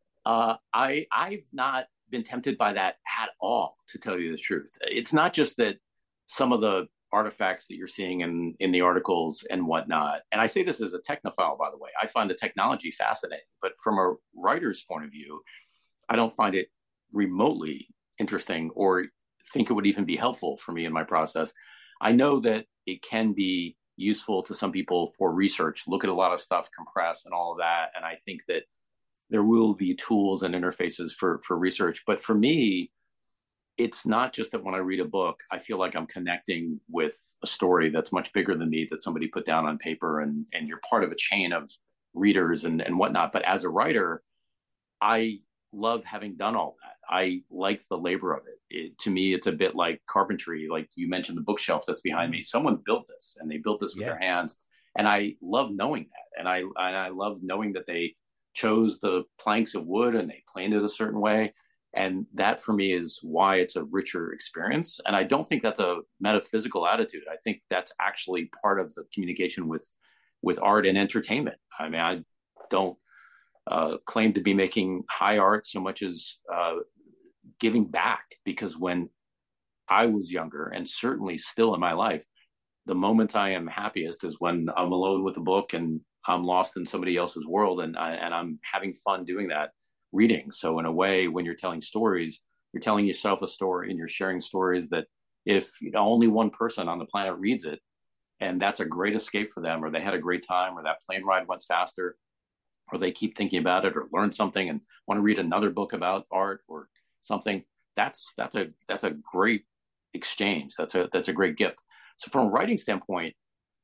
I've not been tempted by that at all, to tell you the truth. It's not just that some of the artifacts that you're seeing in the articles and whatnot. And I say this as a technophile, by the way. I find the technology fascinating, but from a writer's point of view, I don't find it remotely interesting or think it would even be helpful for me in my process. I know that it can be useful to some people for research, look at a lot of stuff, compress and all of that. And I think that there will be tools and interfaces for research. But for me, it's not just that when I read a book, I feel like I'm connecting with a story that's much bigger than me, that somebody put down on paper, and you're part of a chain of readers and whatnot. But as a writer, I love having done all that. I like the labor of it. To me, it's a bit like carpentry. Like you mentioned, the bookshelf that's behind me. Someone built this, and they built this with their hands. And I love knowing that. And I love knowing that they chose the planks of wood and they planed it a certain way. And that for me is why it's a richer experience. And I don't think that's a metaphysical attitude. I think that's actually part of the communication with art and entertainment. I mean, I don't claim to be making high art so much as giving back, because when I was younger, and certainly still in my life, the moment I am happiest is when I'm alone with a book and I'm lost in somebody else's world, and I'm having fun doing that, reading. So in a way, when you're telling stories, you're telling yourself a story, and you're sharing stories that if only one person on the planet reads it, and that's a great escape for them, or they had a great time, or that plane ride went faster, or they keep thinking about it, or learn something and want to read another book about art or something, that's a great exchange. That's a great gift. So from a writing standpoint,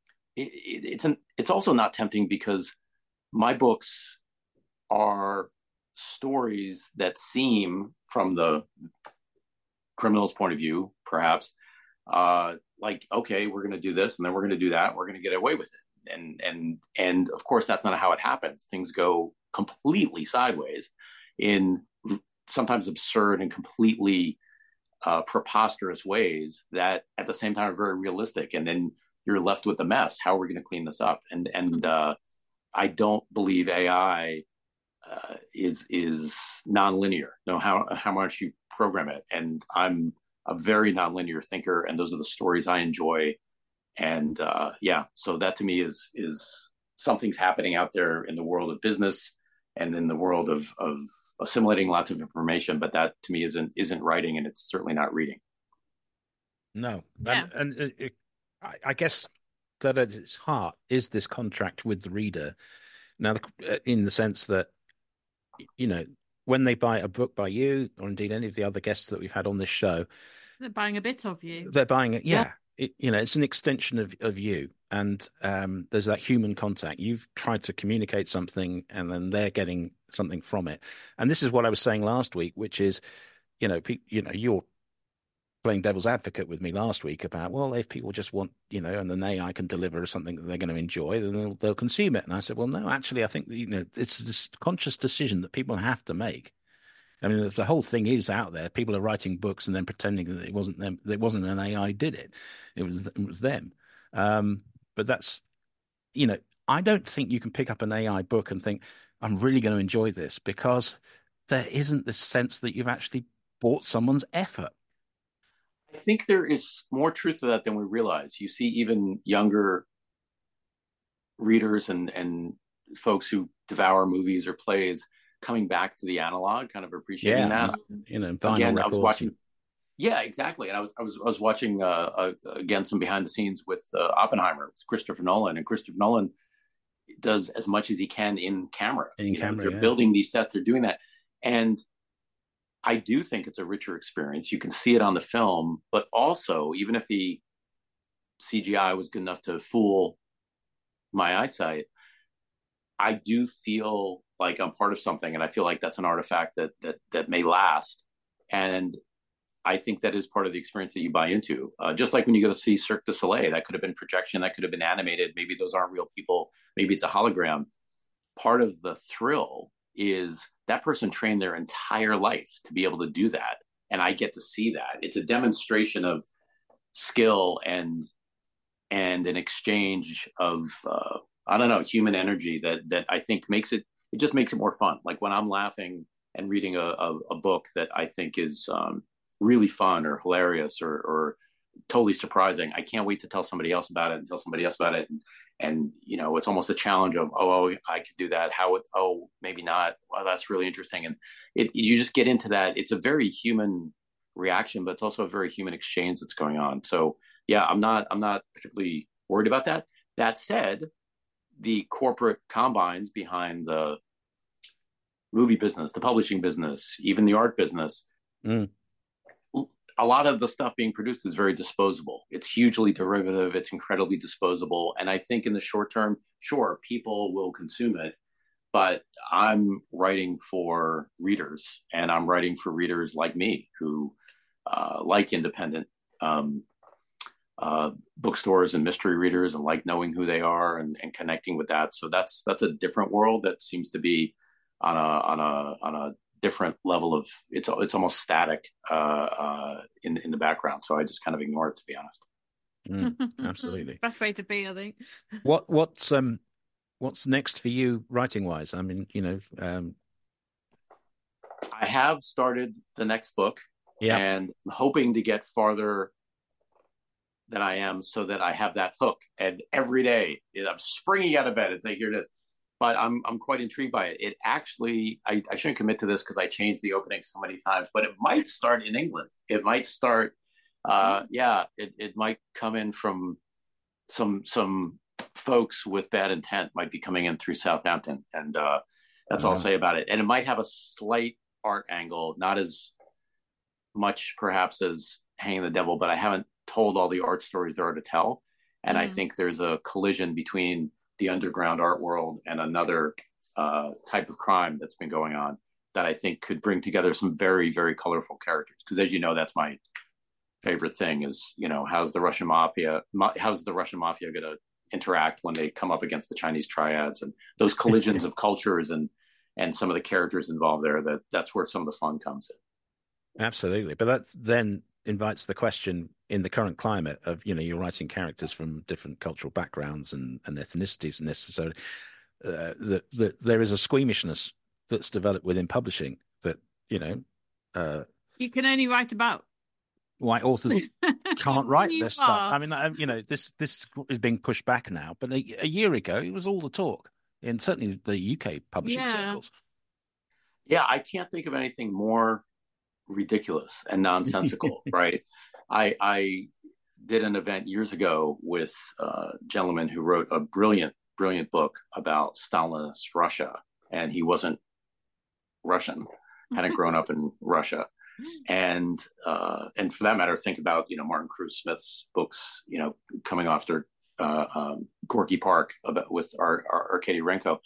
it's also not tempting, because my books are stories that seem, from the criminal's point of view, perhaps, like, okay, we're going to do this, and then we're going to do that, we're going to get away with it. And of course, that's not how it happens. Things go completely sideways in sometimes absurd and completely preposterous ways that at the same time are very realistic. And then you're left with the mess. How are we going to clean this up? And I don't believe AI is nonlinear. No, how much you program it. And I'm a very nonlinear thinker, and those are the stories I enjoy. And so that to me is something's happening out there in the world of business and in the world of assimilating lots of information. But that to me isn't writing, and it's certainly not reading. No, yeah. And I guess that at its heart is this contract with the reader. Now, in the sense that, when they buy a book by you, or indeed any of the other guests that we've had on this show, they're buying a bit of you. They're buying it, yeah. It's an extension of you, and there's that human contact. You've tried to communicate something, and then they're getting something from it. And this is what I was saying last week, which is, you're playing devil's advocate with me last week about, well, if people just want, and then AI can deliver something that they're going to enjoy, then they'll consume it. And I said, well, no, actually, I think it's this conscious decision that people have to make. I mean, the whole thing is out there. People are writing books and then pretending that it wasn't them. It wasn't an AI did it. It was them. But that's, I don't think you can pick up an AI book and think, I'm really going to enjoy this, because there isn't this sense that you've actually bought someone's effort. I think there is more truth to that than we realize. You see even younger readers and folks who devour movies or plays coming back to the analog, kind of appreciating that. Again, I was watching. Yeah, exactly. And I was watching again some behind the scenes with Oppenheimer. It's Christopher Nolan, and Christopher Nolan does as much as he can in camera. They're building these sets, they're doing that, and I do think it's a richer experience. You can see it on the film, but also, even if the CGI was good enough to fool my eyesight, I do feel like I'm part of something, and I feel like that's an artifact that may last. And I think that is part of the experience that you buy into. Just like when you go to see Cirque du Soleil, that could have been projection, that could have been animated. Maybe those aren't real people. Maybe it's a hologram. Part of the thrill is that person trained their entire life to be able to do that, and I get to see that. It's a demonstration of skill and an exchange of I don't know, human energy that I think just makes it more fun. Like when I'm laughing and reading a book that I think is really fun or hilarious or totally surprising, I can't wait to tell somebody else about it and tell somebody else about it. And you know, it's almost a challenge of, oh, I could do that. Maybe not. Well, that's really interesting. And you just get into that. It's a very human reaction, but it's also a very human exchange that's going on. So yeah, I'm not particularly worried about that. That said, the corporate combines behind the movie business, the publishing business, even the art business, a lot of the stuff being produced is very disposable. It's hugely derivative. It's incredibly disposable. And I think in the short term, sure, people will consume it, but I'm writing for readers, and I'm writing for readers like me who like independent bookstores and mystery readers and like knowing who they are and connecting with that. So that's a different world that seems to be on a different level of it's almost static in the background. So I just kind of ignore it, to be honest. Absolutely. Best way to be, I think. What's next for you writing wise? I mean, you know, I have started the next book, and I'm hoping to get farther than I am so that I have that hook. And every day I'm springing out of bed and saying, here it is. But I'm quite intrigued by it. It actually, I shouldn't commit to this because I changed the opening so many times, but it might start in England. It might start, it might come in from some folks with bad intent might be coming in through Southampton. And that's all I'll say about it. And it might have a slight art angle, not as much perhaps as Hanging the Devil, but I haven't told all the art stories there are to tell. And I think there's a collision between the underground art world and another type of crime that's been going on that I think could bring together some very, very colorful characters. Because as you know, that's my favorite thing is, you know, how's the Russian mafia going to interact when they come up against the Chinese triads, and those collisions of cultures and some of the characters involved there, that's where some of the fun comes in. Absolutely. But that then invites the question, in the current climate of, you know, you're writing characters from different cultural backgrounds and ethnicities necessarily, that there is a squeamishness that's developed within publishing that, you know, you can only write about white authors can't write this stuff. I mean, you know, this is being pushed back now, but a year ago it was all the talk in certainly the UK publishing circles. Yeah, I can't think of anything more ridiculous and nonsensical, right? I did an event years ago with a gentleman who wrote a brilliant book about Stalinist Russia, and he wasn't Russian, hadn't grown up in Russia. And for that matter, think about, you know, Martin Cruz Smith's books, you know, coming after Gorky Park with Arkady Renko,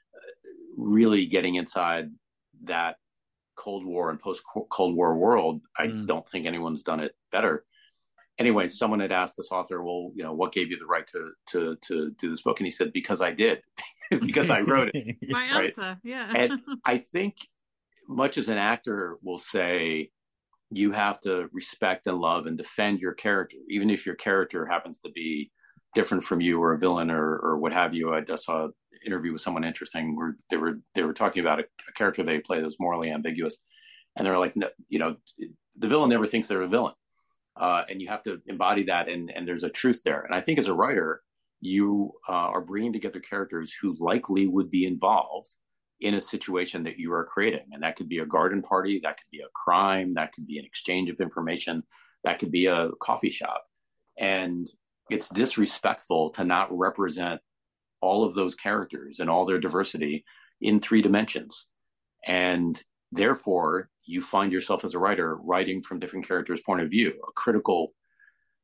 really getting inside that Cold War and post-Cold War world. I don't think anyone's done it better. Anyway, someone had asked this author, well, you know, what gave you the right to do this book? And he said, because I did, because I wrote it. My answer, yeah. And I think much as an actor will say, you have to respect and love and defend your character, even if your character happens to be different from you or a villain or what have you. I just saw an interview with someone interesting where they were talking about a character they play that was morally ambiguous, and they're like, no, you know, the villain never thinks they're a villain, and you have to embody that, and there's a truth there. And I think as a writer, you are bringing together characters who likely would be involved in a situation that you are creating, and that could be a garden party, that could be a crime, that could be an exchange of information, that could be a coffee shop, and it's disrespectful to not represent all of those characters and all their diversity in 3 dimensions. And therefore, you find yourself as a writer writing from different characters' point of view, a critical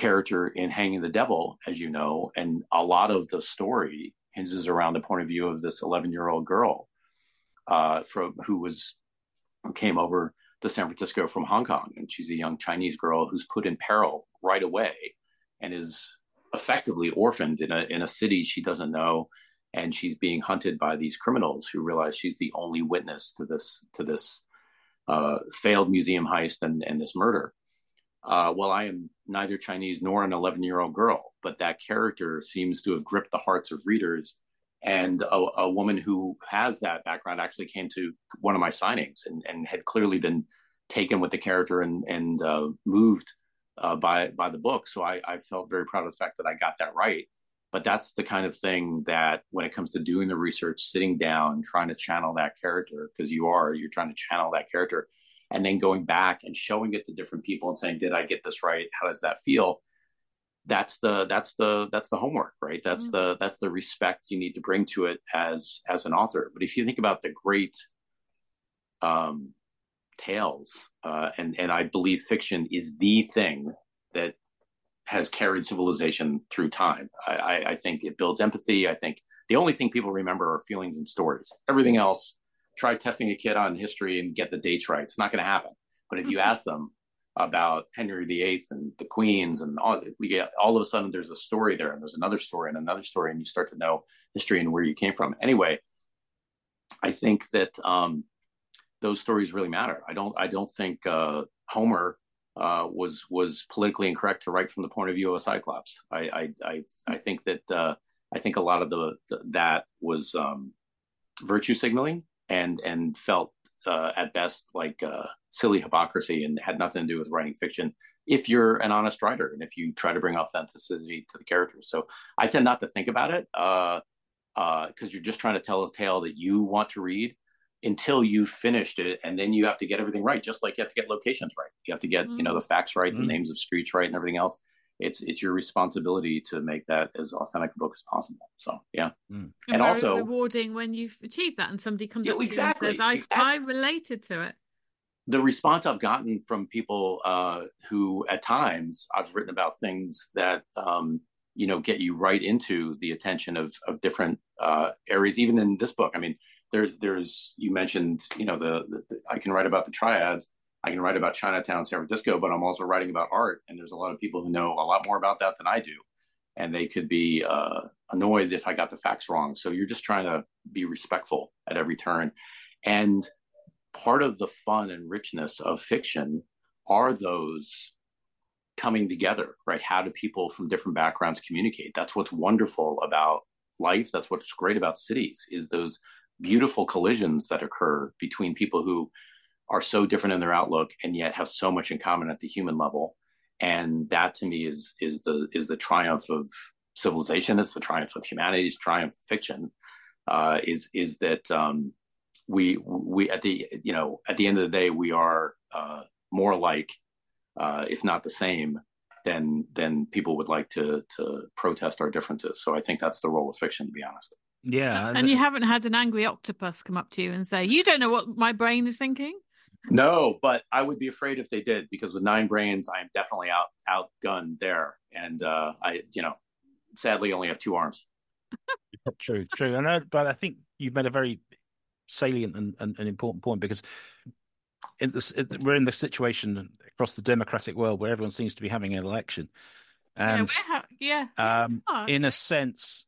character in Hanging the Devil, as you know, and a lot of the story hinges around the point of view of this 11-year-old girl who came over to San Francisco from Hong Kong, and she's a young Chinese girl who's put in peril right away and is effectively orphaned in a city she doesn't know, and she's being hunted by these criminals who realize she's the only witness to this failed museum heist and this murder. Well, I am neither Chinese nor an 11-year-old girl, but that character seems to have gripped the hearts of readers. And a woman who has that background actually came to one of my signings and had clearly been taken with the character and moved by the book. So I felt very proud of the fact that I got that right. But that's the kind of thing that when it comes to doing the research, sitting down, trying to channel that character, because you're trying to channel that character, and then going back and showing it to different people and saying, did I get this right? How does that feel? That's the homework, right? That's the respect you need to bring to it as an author. But if you think about the great tales, and I believe fiction is the thing that has carried civilization through time. I think it builds empathy. I think the only thing people remember are feelings and stories. Everything else, try testing a kid on history and get the dates right. It's not going to happen. But if you ask them about Henry VIII and the Queens and all of a sudden there's a story there, and there's another story and another story, and you start to know history and where you came from. Anyway, I think that those stories really matter. I don't think Homer was politically incorrect to write from the point of view of a Cyclops. I think that I think a lot of that was virtue signaling and felt at best like silly hypocrisy, and had nothing to do with writing fiction if you're an honest writer and if you try to bring authenticity to the characters. So I tend not to think about it because you're just trying to tell a tale that you want to read until you've finished it, and then you have to get everything right, just like you have to get locations right. You have to get the facts right, the names of streets right, and everything else. It's your responsibility to make that as authentic a book as possible. So yeah, and also rewarding when you've achieved that, and somebody comes up to you and says, "I related to it." The response I've gotten from people who, at times, I've written about things that get you right into the attention of different areas. Even in this book, I mean, there's you mentioned I can write about the triads. I can write about Chinatown, San Francisco, but I'm also writing about art. And there's a lot of people who know a lot more about that than I do. And they could be annoyed if I got the facts wrong. So you're just trying to be respectful at every turn. And part of the fun and richness of fiction are those coming together, right? How do people from different backgrounds communicate? That's what's wonderful about life. That's what's great about cities, is those beautiful collisions that occur between people who are so different in their outlook and yet have so much in common at the human level. And that to me is the triumph of civilization. It's the triumph of humanity's triumph of fiction. Is that we at the end of the day, we are more alike, if not the same, than people would like to protest our differences. So I think that's the role of fiction, to be honest. Yeah. And you haven't had an angry octopus come up to you and say, "You don't know what my brain is thinking"? No, but I would be afraid if they did, because with 9 brains, I am definitely outgunned there. And I sadly only have 2 arms. True. But I think you've made a very salient and important point, because we're in the situation across the democratic world where everyone seems to be having an election. And in a sense,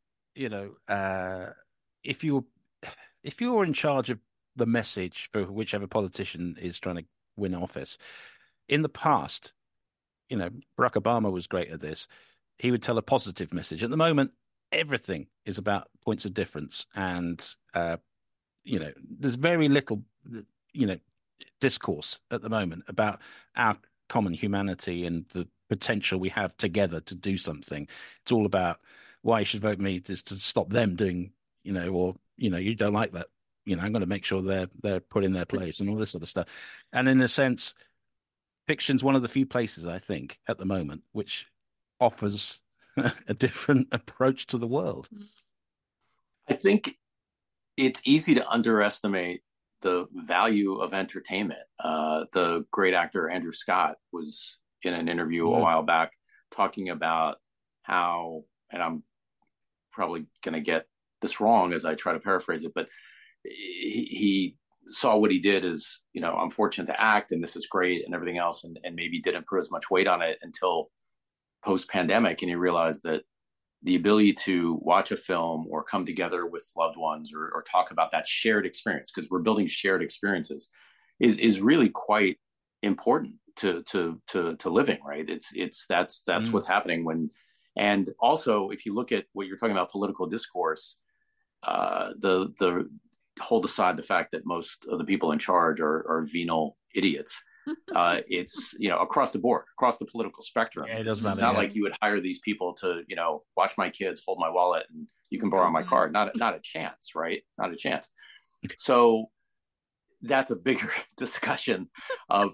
if you're in charge of the message for whichever politician is trying to win office, in the past, Barack Obama was great at this. He would tell a positive message. At the moment, everything is about points of difference, and there's very little discourse at the moment about our common humanity and the potential we have together to do something. It's all about why you should vote me, just to stop them doing, or you don't like that, I'm going to make sure they're put in their place and all this sort of stuff. And in a sense, fiction's one of the few places, I think, at the moment, which offers a different approach to the world. I think it's easy to underestimate the value of entertainment. The great actor Andrew Scott was in an interview a while back talking about how, and I'm probably going to get this wrong as I try to paraphrase it, but he saw what he did as, I'm fortunate to act and this is great and everything else, and maybe didn't put as much weight on it until post-pandemic, and he realized that the ability to watch a film or come together with loved ones or talk about that shared experience, because we're building shared experiences, is really quite important to living, right? That's what's happening when. And also, if you look at what you're talking about, political discourse, the hold aside the fact that most of the people in charge are venal idiots. It's across the board, across the political spectrum. Yeah, it doesn't matter. It's not like you would hire these people to watch my kids, hold my wallet, and you can borrow my card. Not a chance, right? Not a chance. So that's a bigger discussion of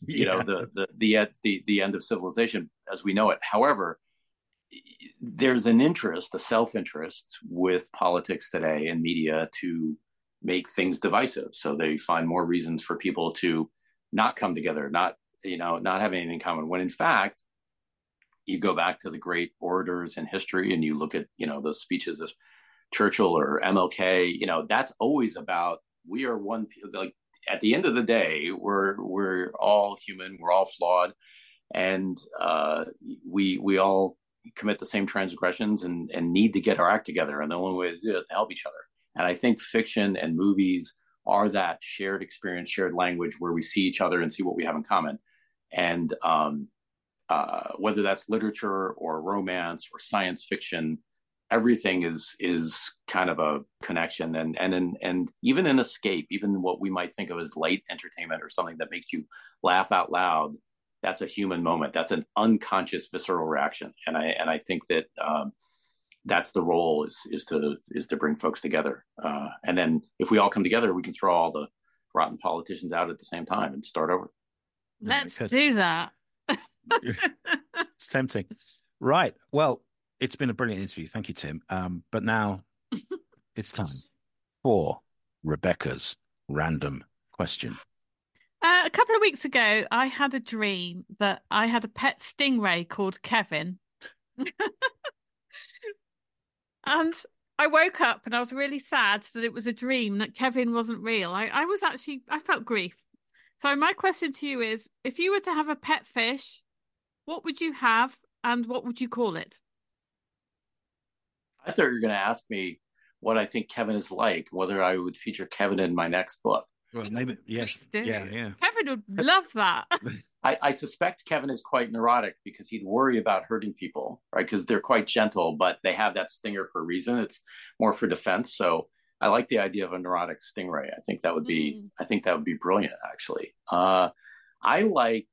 the end of civilization as we know it. However, there's an interest, a self-interest with politics today and media to make things divisive. So they find more reasons for people to not come together, not have anything in common. When in fact, you go back to the great orators in history and you look at, the speeches of Churchill or MLK, that's always about, we are one, like at the end of the day, we're all human, we're all flawed. And we all commit the same transgressions and need to get our act together. And the only way to do it is to help each other. And I think fiction and movies are that shared experience, shared language where we see each other and see what we have in common. And whether that's literature or romance or science fiction, everything is kind of a connection and even an escape, even what we might think of as light entertainment or something that makes you laugh out loud. That's a human moment. That's an unconscious visceral reaction. And I think that that's the role is to bring folks together. And then if we all come together, we can throw all the rotten politicians out at the same time and start over. Let's do that. It's tempting. Right. Well, it's been a brilliant interview. Thank you, Tim. But now it's time for Rebecca's random question. A couple of weeks ago, I had a dream that I had a pet stingray called Kevin. And I woke up and I was really sad that it was a dream, that Kevin wasn't real. I felt grief. So my question to you is, if you were to have a pet fish, what would you have and what would you call it? I thought you were going to ask me what I think Kevin is like, whether I would feature Kevin in my next book. Well, maybe, yes. Yeah. Kevin would love that. I suspect Kevin is quite neurotic because he'd worry about hurting people, right? Because they're quite gentle, but they have that stinger for a reason. It's more for defense. So I like the idea of a neurotic stingray. I think that would be brilliant, actually. I like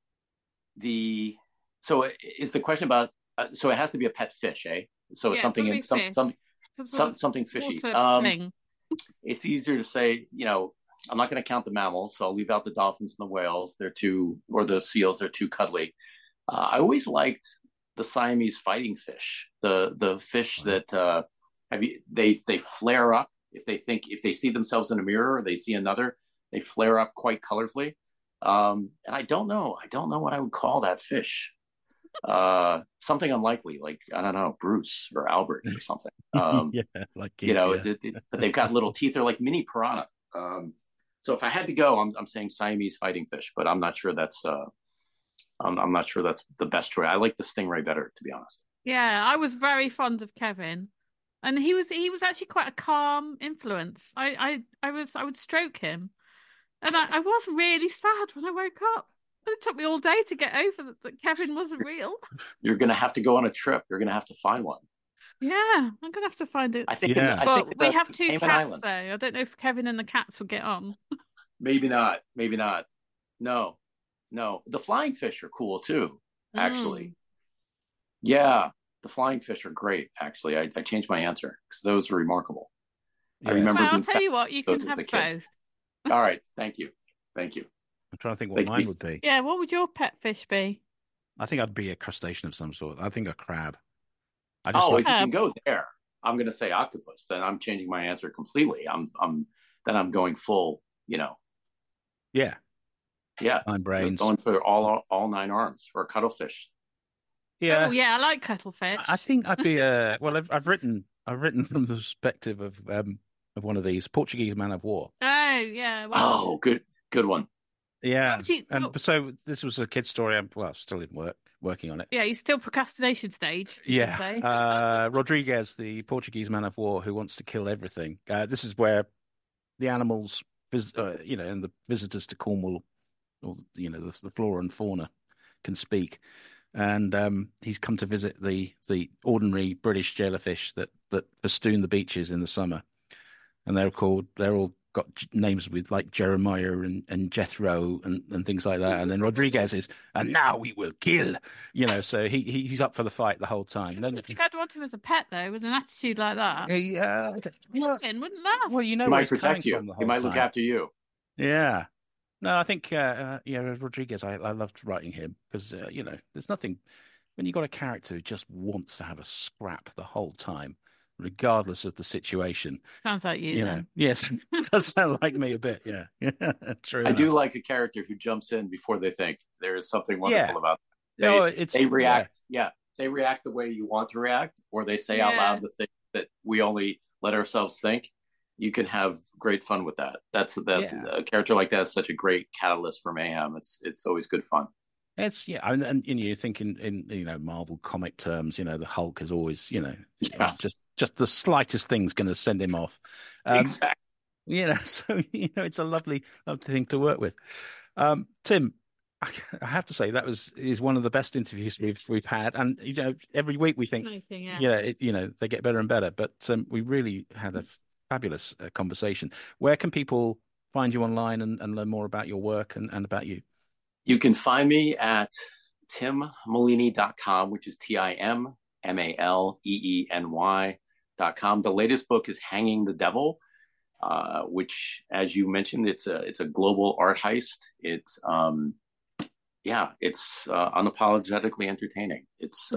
so is the question about, so it has to be a pet fish, eh? So it's something in something fishy. It's easier to say, I'm not going to count the mammals, so I'll leave out the dolphins and the whales. Or the seals. They're too cuddly. I always liked the Siamese fighting fish, the fish that they flare up if they see themselves in a mirror or they see another, they flare up quite colorfully. And I don't know what I would call that fish. Something unlikely, like, I don't know, Bruce or Albert or something. But they've got little teeth. They're like mini piranha. So if I had to go, I'm saying Siamese fighting fish, but I'm not sure that's I'm not sure that's the best choice. I like the stingray better, to be honest. Yeah, I was very fond of Kevin, and he was actually quite a calm influence. I would stroke him, and I was really sad when I woke up. It took me all day to get over that Kevin wasn't real. You're going to have to go on a trip. You're going to have to find one. Yeah, I'm going to have to find it. I think we have two cats, though. I don't know if Kevin and the cats will get on. Maybe not. No. The flying fish are cool, too, actually. Yeah, the flying fish are great, actually. I changed my answer because those are remarkable. Yes. I remember. Well, I'll tell you what, you can have both. All right, thank you. I'm trying to think what mine would be. Yeah, what would your pet fish be? I think I'd be a crustacean of some sort. I think a crab. If you can go there, I'm going to say octopus. Then I'm changing my answer completely. I'm going full. Yeah. Yeah. Nine brains. Going for all 9 arms, or a cuttlefish. Yeah, Oh yeah, I like cuttlefish. I think I'd be well. I've written from the perspective of one of these Portuguese man of war. Oh yeah. Oh, good one. Yeah, What do you- and what- so this was a kid's story. I'm still in working on it. Yeah, you're still procrastination stage. you could say. Rodriguez, the Portuguese man of war who wants to kill everything. This is where the animals, and the visitors to Cornwall, or the flora and fauna, can speak. And he's come to visit the ordinary British jellyfish that festoon the beaches in the summer, and they're all got names with like Jeremiah and Jethro and things like that. And then Rodriguez is, and now we will kill, so he's up for the fight the whole time. I think I'd want him as a pet though, with an attitude like that. Yeah, Wouldn't laugh. well, He where might he's coming protect you. from the He whole might look time. after you. Yeah. No, I think Rodriguez. I loved writing him because there's nothing when you got a character who just wants to have a scrap the whole time, regardless of the situation. Sounds like you. Then. Yes, it does sound like me a bit. Yeah, true. I do like a character who jumps in before they think. There is something wonderful about that. They react. Yeah, they react the way you want to react, or they say out loud the thing that we only let ourselves think. You can have great fun with that. That's a character like that is such a great catalyst for mayhem. It's always good fun. It's and you think in Marvel comic terms, the Hulk is always just the slightest thing's going to send him off. Exactly. So it's a lovely thing to work with. Tim, I have to say that is one of the best interviews we've had, and every week we think they get better and better, but we really had a fabulous conversation. Where can people find you online and learn more about your work and about you? You can find me at timmalini.com, which is TIMMALEENY.com. The latest book is Hanging the Devil, which, as you mentioned, it's a global art heist. It's unapologetically entertaining. It's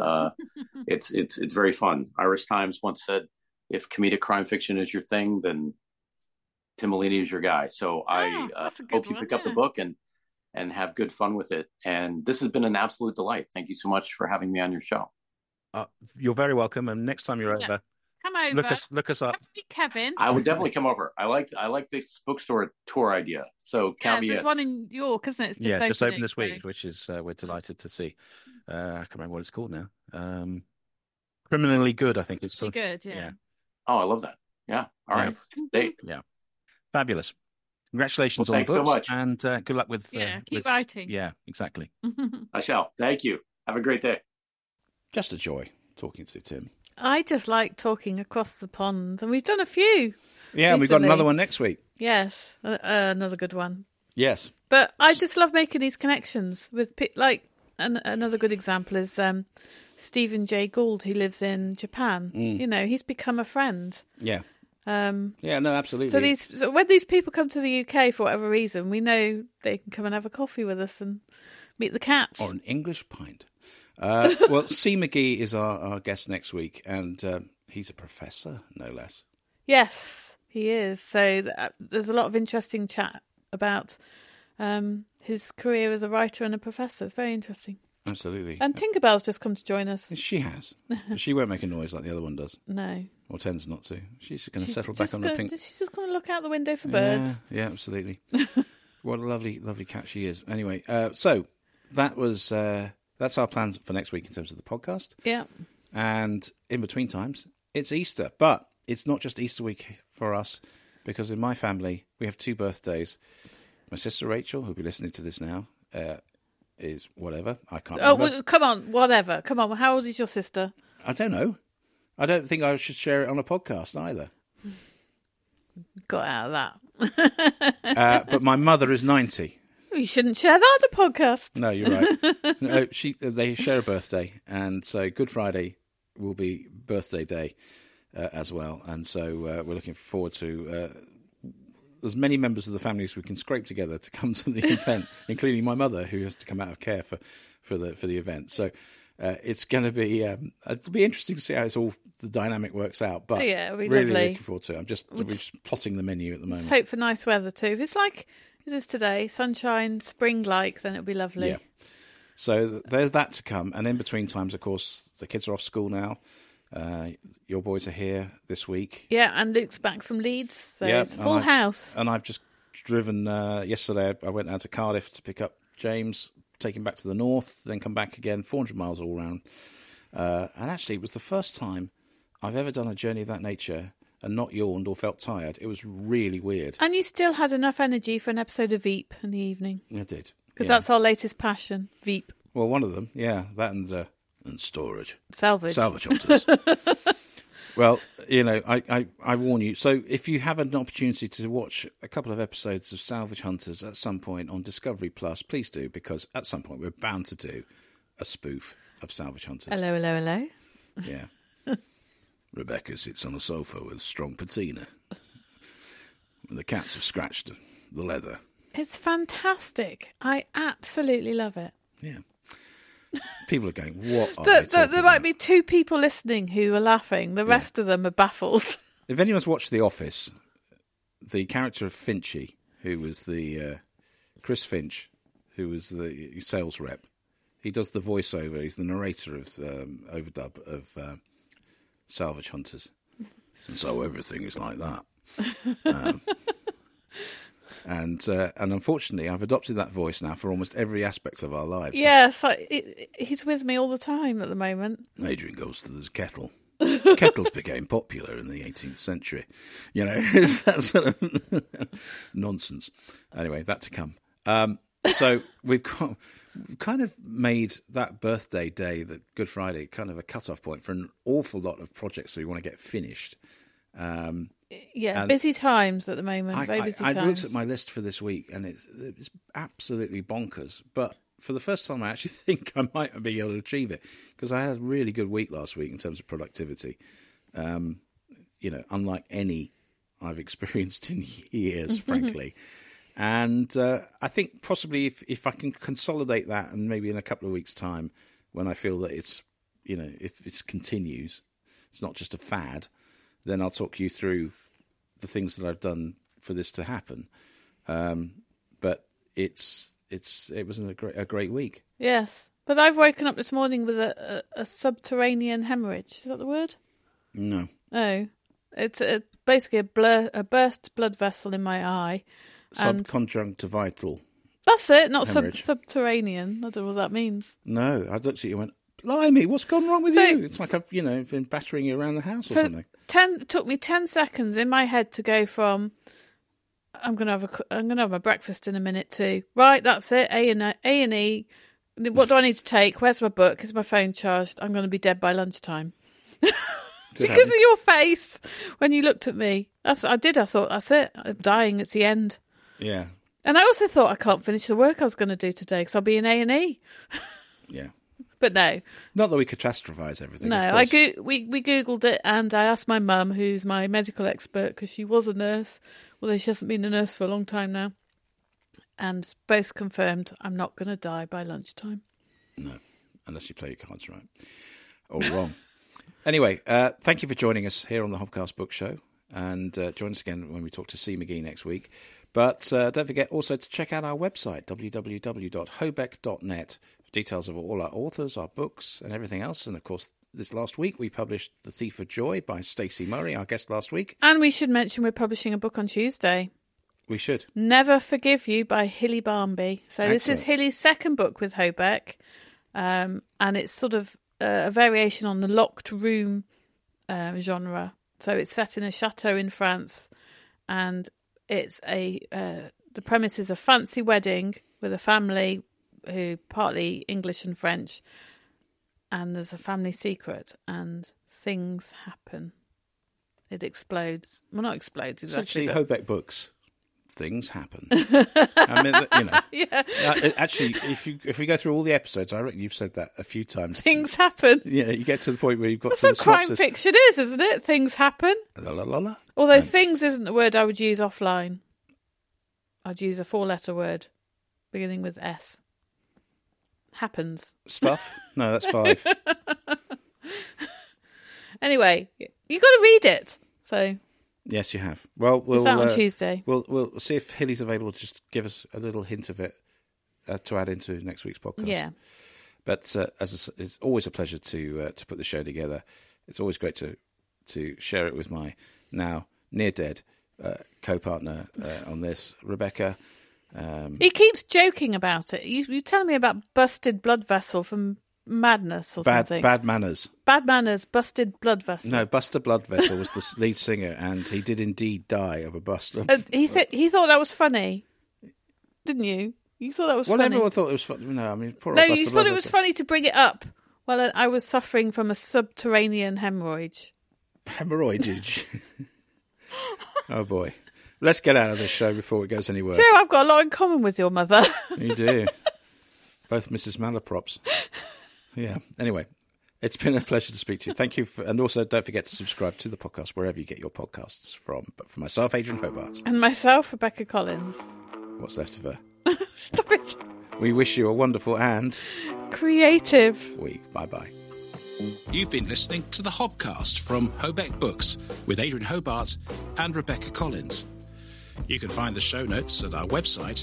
very fun. Irish Times once said, if comedic crime fiction is your thing, then Tim Malini is your guy. So I hope you pick up the book and have good fun with it. And this has been an absolute delight. Thank you so much for having me on your show. You're very welcome. And next time you're over, come over. Look us up. Kevin. I would definitely come over. I like this bookstore tour idea. So count me in. There's one in York, isn't it? It's just opened this week, which is we're delighted to see. I can't remember what it's called now. Criminally Good, I think it's called. Good, yeah. Oh, I love that. Yeah. All right. Yeah. Fabulous. Congratulations on the books. Thanks so much. And good luck with... keep writing. Yeah, exactly. I shall. Thank you. Have a great day. Just a joy talking to Tim. I just like talking across the pond, and we've done a few. Yeah, and we've got another one next week. Yes, another good one. Yes. But I just love making these connections with, another good example is Stephen Jay Gould, who lives in Japan. He's become a friend. Yeah. No, absolutely. So when these people come to the UK for whatever reason, we know they can come and have a coffee with us and meet the cats. Or an English pint. Well, C. McGee is our guest next week, and he's a professor, no less. Yes, he is. So there's a lot of interesting chat about his career as a writer and a professor. It's very interesting. Absolutely. And Tinkerbell's just come to join us. She has. She won't make a noise like the other one does. No. Or tends not to. She's going to settle back on the pink. She's just going to look out the window for birds. Yeah, absolutely. What a lovely, lovely cat she is. Anyway, so that's our plans for next week in terms of the podcast. Yeah. And in between times, it's Easter. But it's not just Easter week for us, because in my family, we have 2 birthdays. My sister Rachel, who'll be listening to this now, is whatever. I can't remember. Well, come on, whatever. Come on, how old is your sister? I don't know. I don't think I should share it on a podcast either. Got out of that. But my mother is 90. You shouldn't share that on a podcast. No, you're right. No, they share a birthday, and so Good Friday will be birthday day as well. And so we're looking forward to as many members of the family as we can scrape together to come to the event, including my mother, who has to come out of care for the event. So it's going to be it'll be interesting to see how the dynamic works out. But yeah, it'll be really lovely. Looking forward to it. We're just plotting the menu at the moment. Just hope for nice weather too. If it's like it is today, sunshine, spring-like, then it'll be lovely. Yeah. So there's that to come. And in between times, of course, the kids are off school now. Your boys are here this week. Yeah, and Luke's back from Leeds, so Yeah, it's a full house. And I've just driven, yesterday I went down to Cardiff to pick up James, take him back to the north, then come back again, 400 miles all round. And actually, it was the first time I've ever done a journey of that nature and not yawned or felt tired. It was really weird. And you still had enough energy for an episode of Veep in the evening. I did. Because that's our latest passion, Veep. Well, one of them, yeah, that and storage. Salvage hunters. Well, you know, I warn you. So if you have an opportunity to watch a couple of episodes of Salvage Hunters at some point on Discovery Plus, please do, because at some point we're bound to do a spoof of Salvage Hunters. Hello, hello, hello. Yeah. Rebecca sits on a sofa with strong patina. The cats have scratched the leather. It's fantastic. I absolutely love it. Yeah. People are going, what are they talking There about? might be 2 people listening who are laughing. The rest of them are baffled. If anyone's watched The Office, the character of Finchy, who was the Chris Finch, who was the sales rep, he does the voiceover. He's the narrator of overdub of Salvage Hunters. And so everything is like that. And unfortunately, I've adopted that voice now for almost every aspect of our lives. Yes, he's with me all the time at the moment. Adrian goes to the kettle. Kettles became popular in the 18th century. You know, it's that sort of nonsense. Anyway, that to come. So we've kind of made that birthday day, that Good Friday, kind of a cut-off point for an awful lot of projects that we want to get finished. Yeah, busy times at the moment. Very busy times. I looked at my list for this week, and it's absolutely bonkers. But for the first time, I actually think I might be able to achieve it, because I had a really good week last week in terms of productivity. You know, unlike any I've experienced in years, frankly. And I think possibly if I can consolidate that, and maybe in a couple of weeks' time, when I feel that it's, you know, if it continues, it's not just a fad, then I'll talk you through the things that I've done for this to happen. But it was a great week. Yes, but I've woken up this morning with a subterranean hemorrhage. Is that the word? No. Oh, it's basically a burst blood vessel in my eye. Subconjunctivital. That's it, not hemorrhage. Subterranean. I don't know what that means. No, I looked at you and went, blimey, what's gone wrong with you? It's like I've been battering you around the house or something. It took me 10 seconds in my head to go from I'm gonna have my breakfast in a minute to right, that's it, A&E. What do I need to take? Where's my book? Is my phone charged? I'm going to be dead by lunchtime. Because of your face when you looked at me. I thought, that's it. I'm dying. It's the end. Yeah. And I also thought I can't finish the work I was going to do today because I'll be in A&E. Yeah. But no. Not that we catastrophize everything. No, we Googled it, and I asked my mum, who's my medical expert, because she was a nurse, although she hasn't been a nurse for a long time now. And both confirmed I'm not going to die by lunchtime. No, unless you play your cards right. Or wrong. Anyway, thank you for joining us here on the Hobcast Book Show. And join us again when we talk to C. McGee next week. But don't forget also to check out our website, www.hobeck.net, for details of all our authors, our books, and everything else. And, of course, this last week we published The Thief of Joy by Stacey Murray, our guest last week. And we should mention we're publishing a book on Tuesday. We should. Never Forgive You by Hilly Barmby. So Excellent. This is Hilly's second book with Hobeck. And it's sort of a variation on the locked room genre. So it's set in a chateau in France, and it's the premise is a fancy wedding with a family who partly English and French, and there's a family secret, and things happen. It explodes. Well, not explodes exactly. It's actually Hobeck books. Things happen. I mean, you know. Yeah. Actually, if we go through all the episodes, I reckon you've said that a few times. Things happen. Yeah, you get to the point where you've got That's to the what crime synopsis. fiction is, isn't it? Things happen. La, la, la, la. Although things isn't a word I would use offline. I'd use a 4-letter word beginning with S. Happens. Stuff? No, that's 5. Anyway, you got to read it. So. Yes, you have. Well, we'll on Tuesday. We'll see if Hilly's available to just give us a little hint of it to add into next week's podcast. Yeah. But it's always a pleasure to put the show together. It's always great to share it with my now near dead co-partner on this, Rebecca. He keeps joking about it. You tell me about busted blood vessel from Madness or something. Bad Manners. Bad Manners, busted blood vessel. No, Buster Blood Vessel was the lead singer, and he did indeed die of a bust. He thought that was funny, didn't you? You thought that was funny. Well, everyone thought it was funny. No, I mean, poor no, old Buster you thought Blood it was Vessel. funny to bring it up while I was suffering from a subterranean hemorrhage. Hemorrhoidage. Oh boy. Let's get out of this show before it goes any worse. Joe, I've got a lot in common with your mother. You do. Both Mrs. Malaprops. Yeah. Anyway, it's been a pleasure to speak to you. Thank you. And also, don't forget to subscribe to the podcast wherever you get your podcasts from. But for myself, Adrian Hobart. And myself, Rebecca Collins. What's left of her? Stop it. We wish you a wonderful and creative week. Bye-bye. You've been listening to the Hobcast from Hobeck Books with Adrian Hobart and Rebecca Collins. You can find the show notes at our website,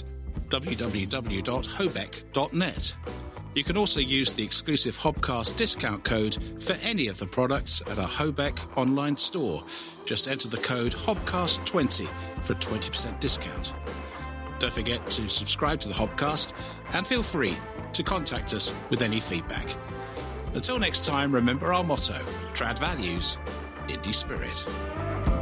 www.hobeck.net. You can also use the exclusive Hobcast discount code for any of the products at our Hobeck online store. Just enter the code HOBCAST20 for a 20% discount. Don't forget to subscribe to the Hobcast and feel free to contact us with any feedback. Until next time, remember our motto, Trad Values, Indie Spirit.